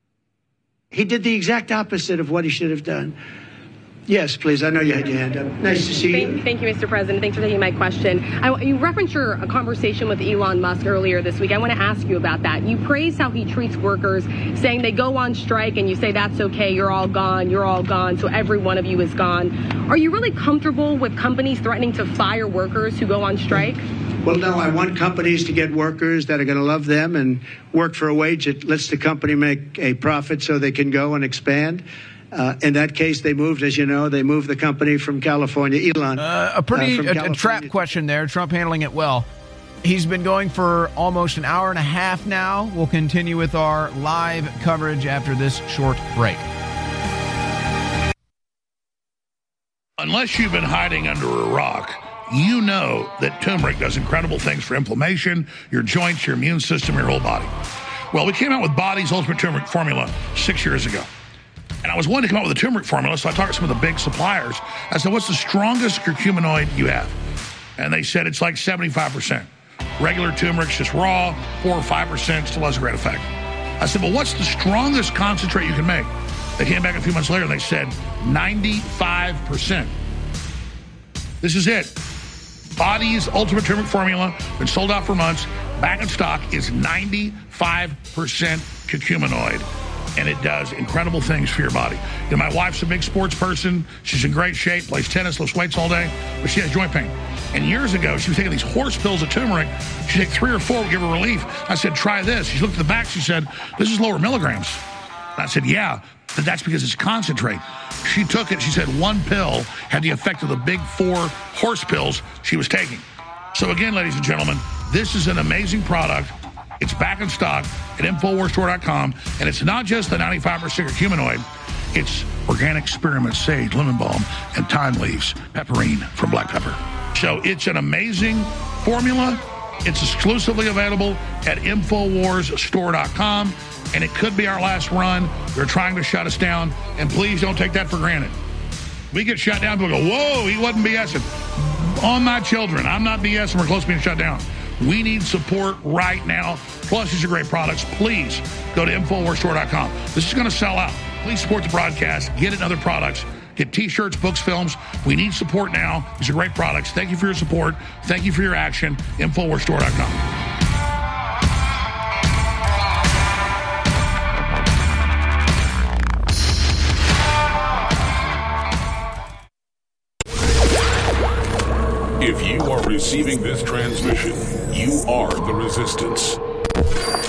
[SPEAKER 3] He did the exact opposite of what he should have done. Yes, please. I know you had your hand up. Nice to see you.
[SPEAKER 12] Thank you, Mr. President. Thanks for taking my question. You referenced your conversation with Elon Musk earlier this week. I want to ask you about that. You praise how he treats workers, saying they go on strike and you say that's okay, you're all gone, so every one of you is gone. Are you really comfortable with companies threatening to fire workers who go on strike?
[SPEAKER 3] Well, no, I want companies to get workers that are going to love them and work for a wage that lets the company make a profit so they can go and expand. In that case, they moved, as you know, the company from California. Elon.
[SPEAKER 2] A pretty trap question there. Trump handling it well. He's been going for almost an hour and a half now. We'll continue with our live coverage after this short break.
[SPEAKER 5] Unless you've been hiding under a rock, you know that turmeric does incredible things for inflammation, your joints, your immune system, your whole body. Well, we came out with Body's Ultimate Turmeric Formula 6 years ago. And I was wanting to come up with a turmeric formula, so I talked to some of the big suppliers. I said, what's the strongest curcuminoid you have? And they said it's like 75%. Regular turmeric's just raw, 4 or 5%, still has a great effect. I said, well, what's the strongest concentrate you can make? They came back a few months later and they said 95%. This is it. Body's Ultimate Turmeric Formula, been sold out for months, back in stock, is 95% curcuminoid. And it does incredible things for your body. And my wife's a big sports person. She's in great shape, plays tennis, lifts weights all day, but she has joint pain. And years ago, she was taking these horse pills of turmeric. She'd take 3 or 4, would give her relief. I said, try this. She looked at the back. She said, this is lower milligrams. And I said, yeah, but that's because it's concentrate. She took it. She said 1 pill had the effect of the big 4 horse pills she was taking. So again, ladies and gentlemen, this is an amazing product. It's back in stock at InfoWarsStore.com, and it's not just the 95% curcuminoid. It's organic spearmint, sage, lemon balm, and thyme leaves, pepperine from black pepper. So it's an amazing formula. It's exclusively available at InfoWarsStore.com, and it could be our last run. They're trying to shut us down, and please don't take that for granted. We get shut down, people go, whoa, he wasn't BSing. On my children, I'm not BSing. We're close to being shut down. We need support right now. Plus, these are great products. Please go to InfoWarsStore.com. This is going to sell out. Please support the broadcast. Get it in other products. Get T-shirts, books, films. We need support now. These are great products. Thank you for your support. Thank you for your action. InfoWarsStore.com.
[SPEAKER 6] receiving this transmission, you are the resistance.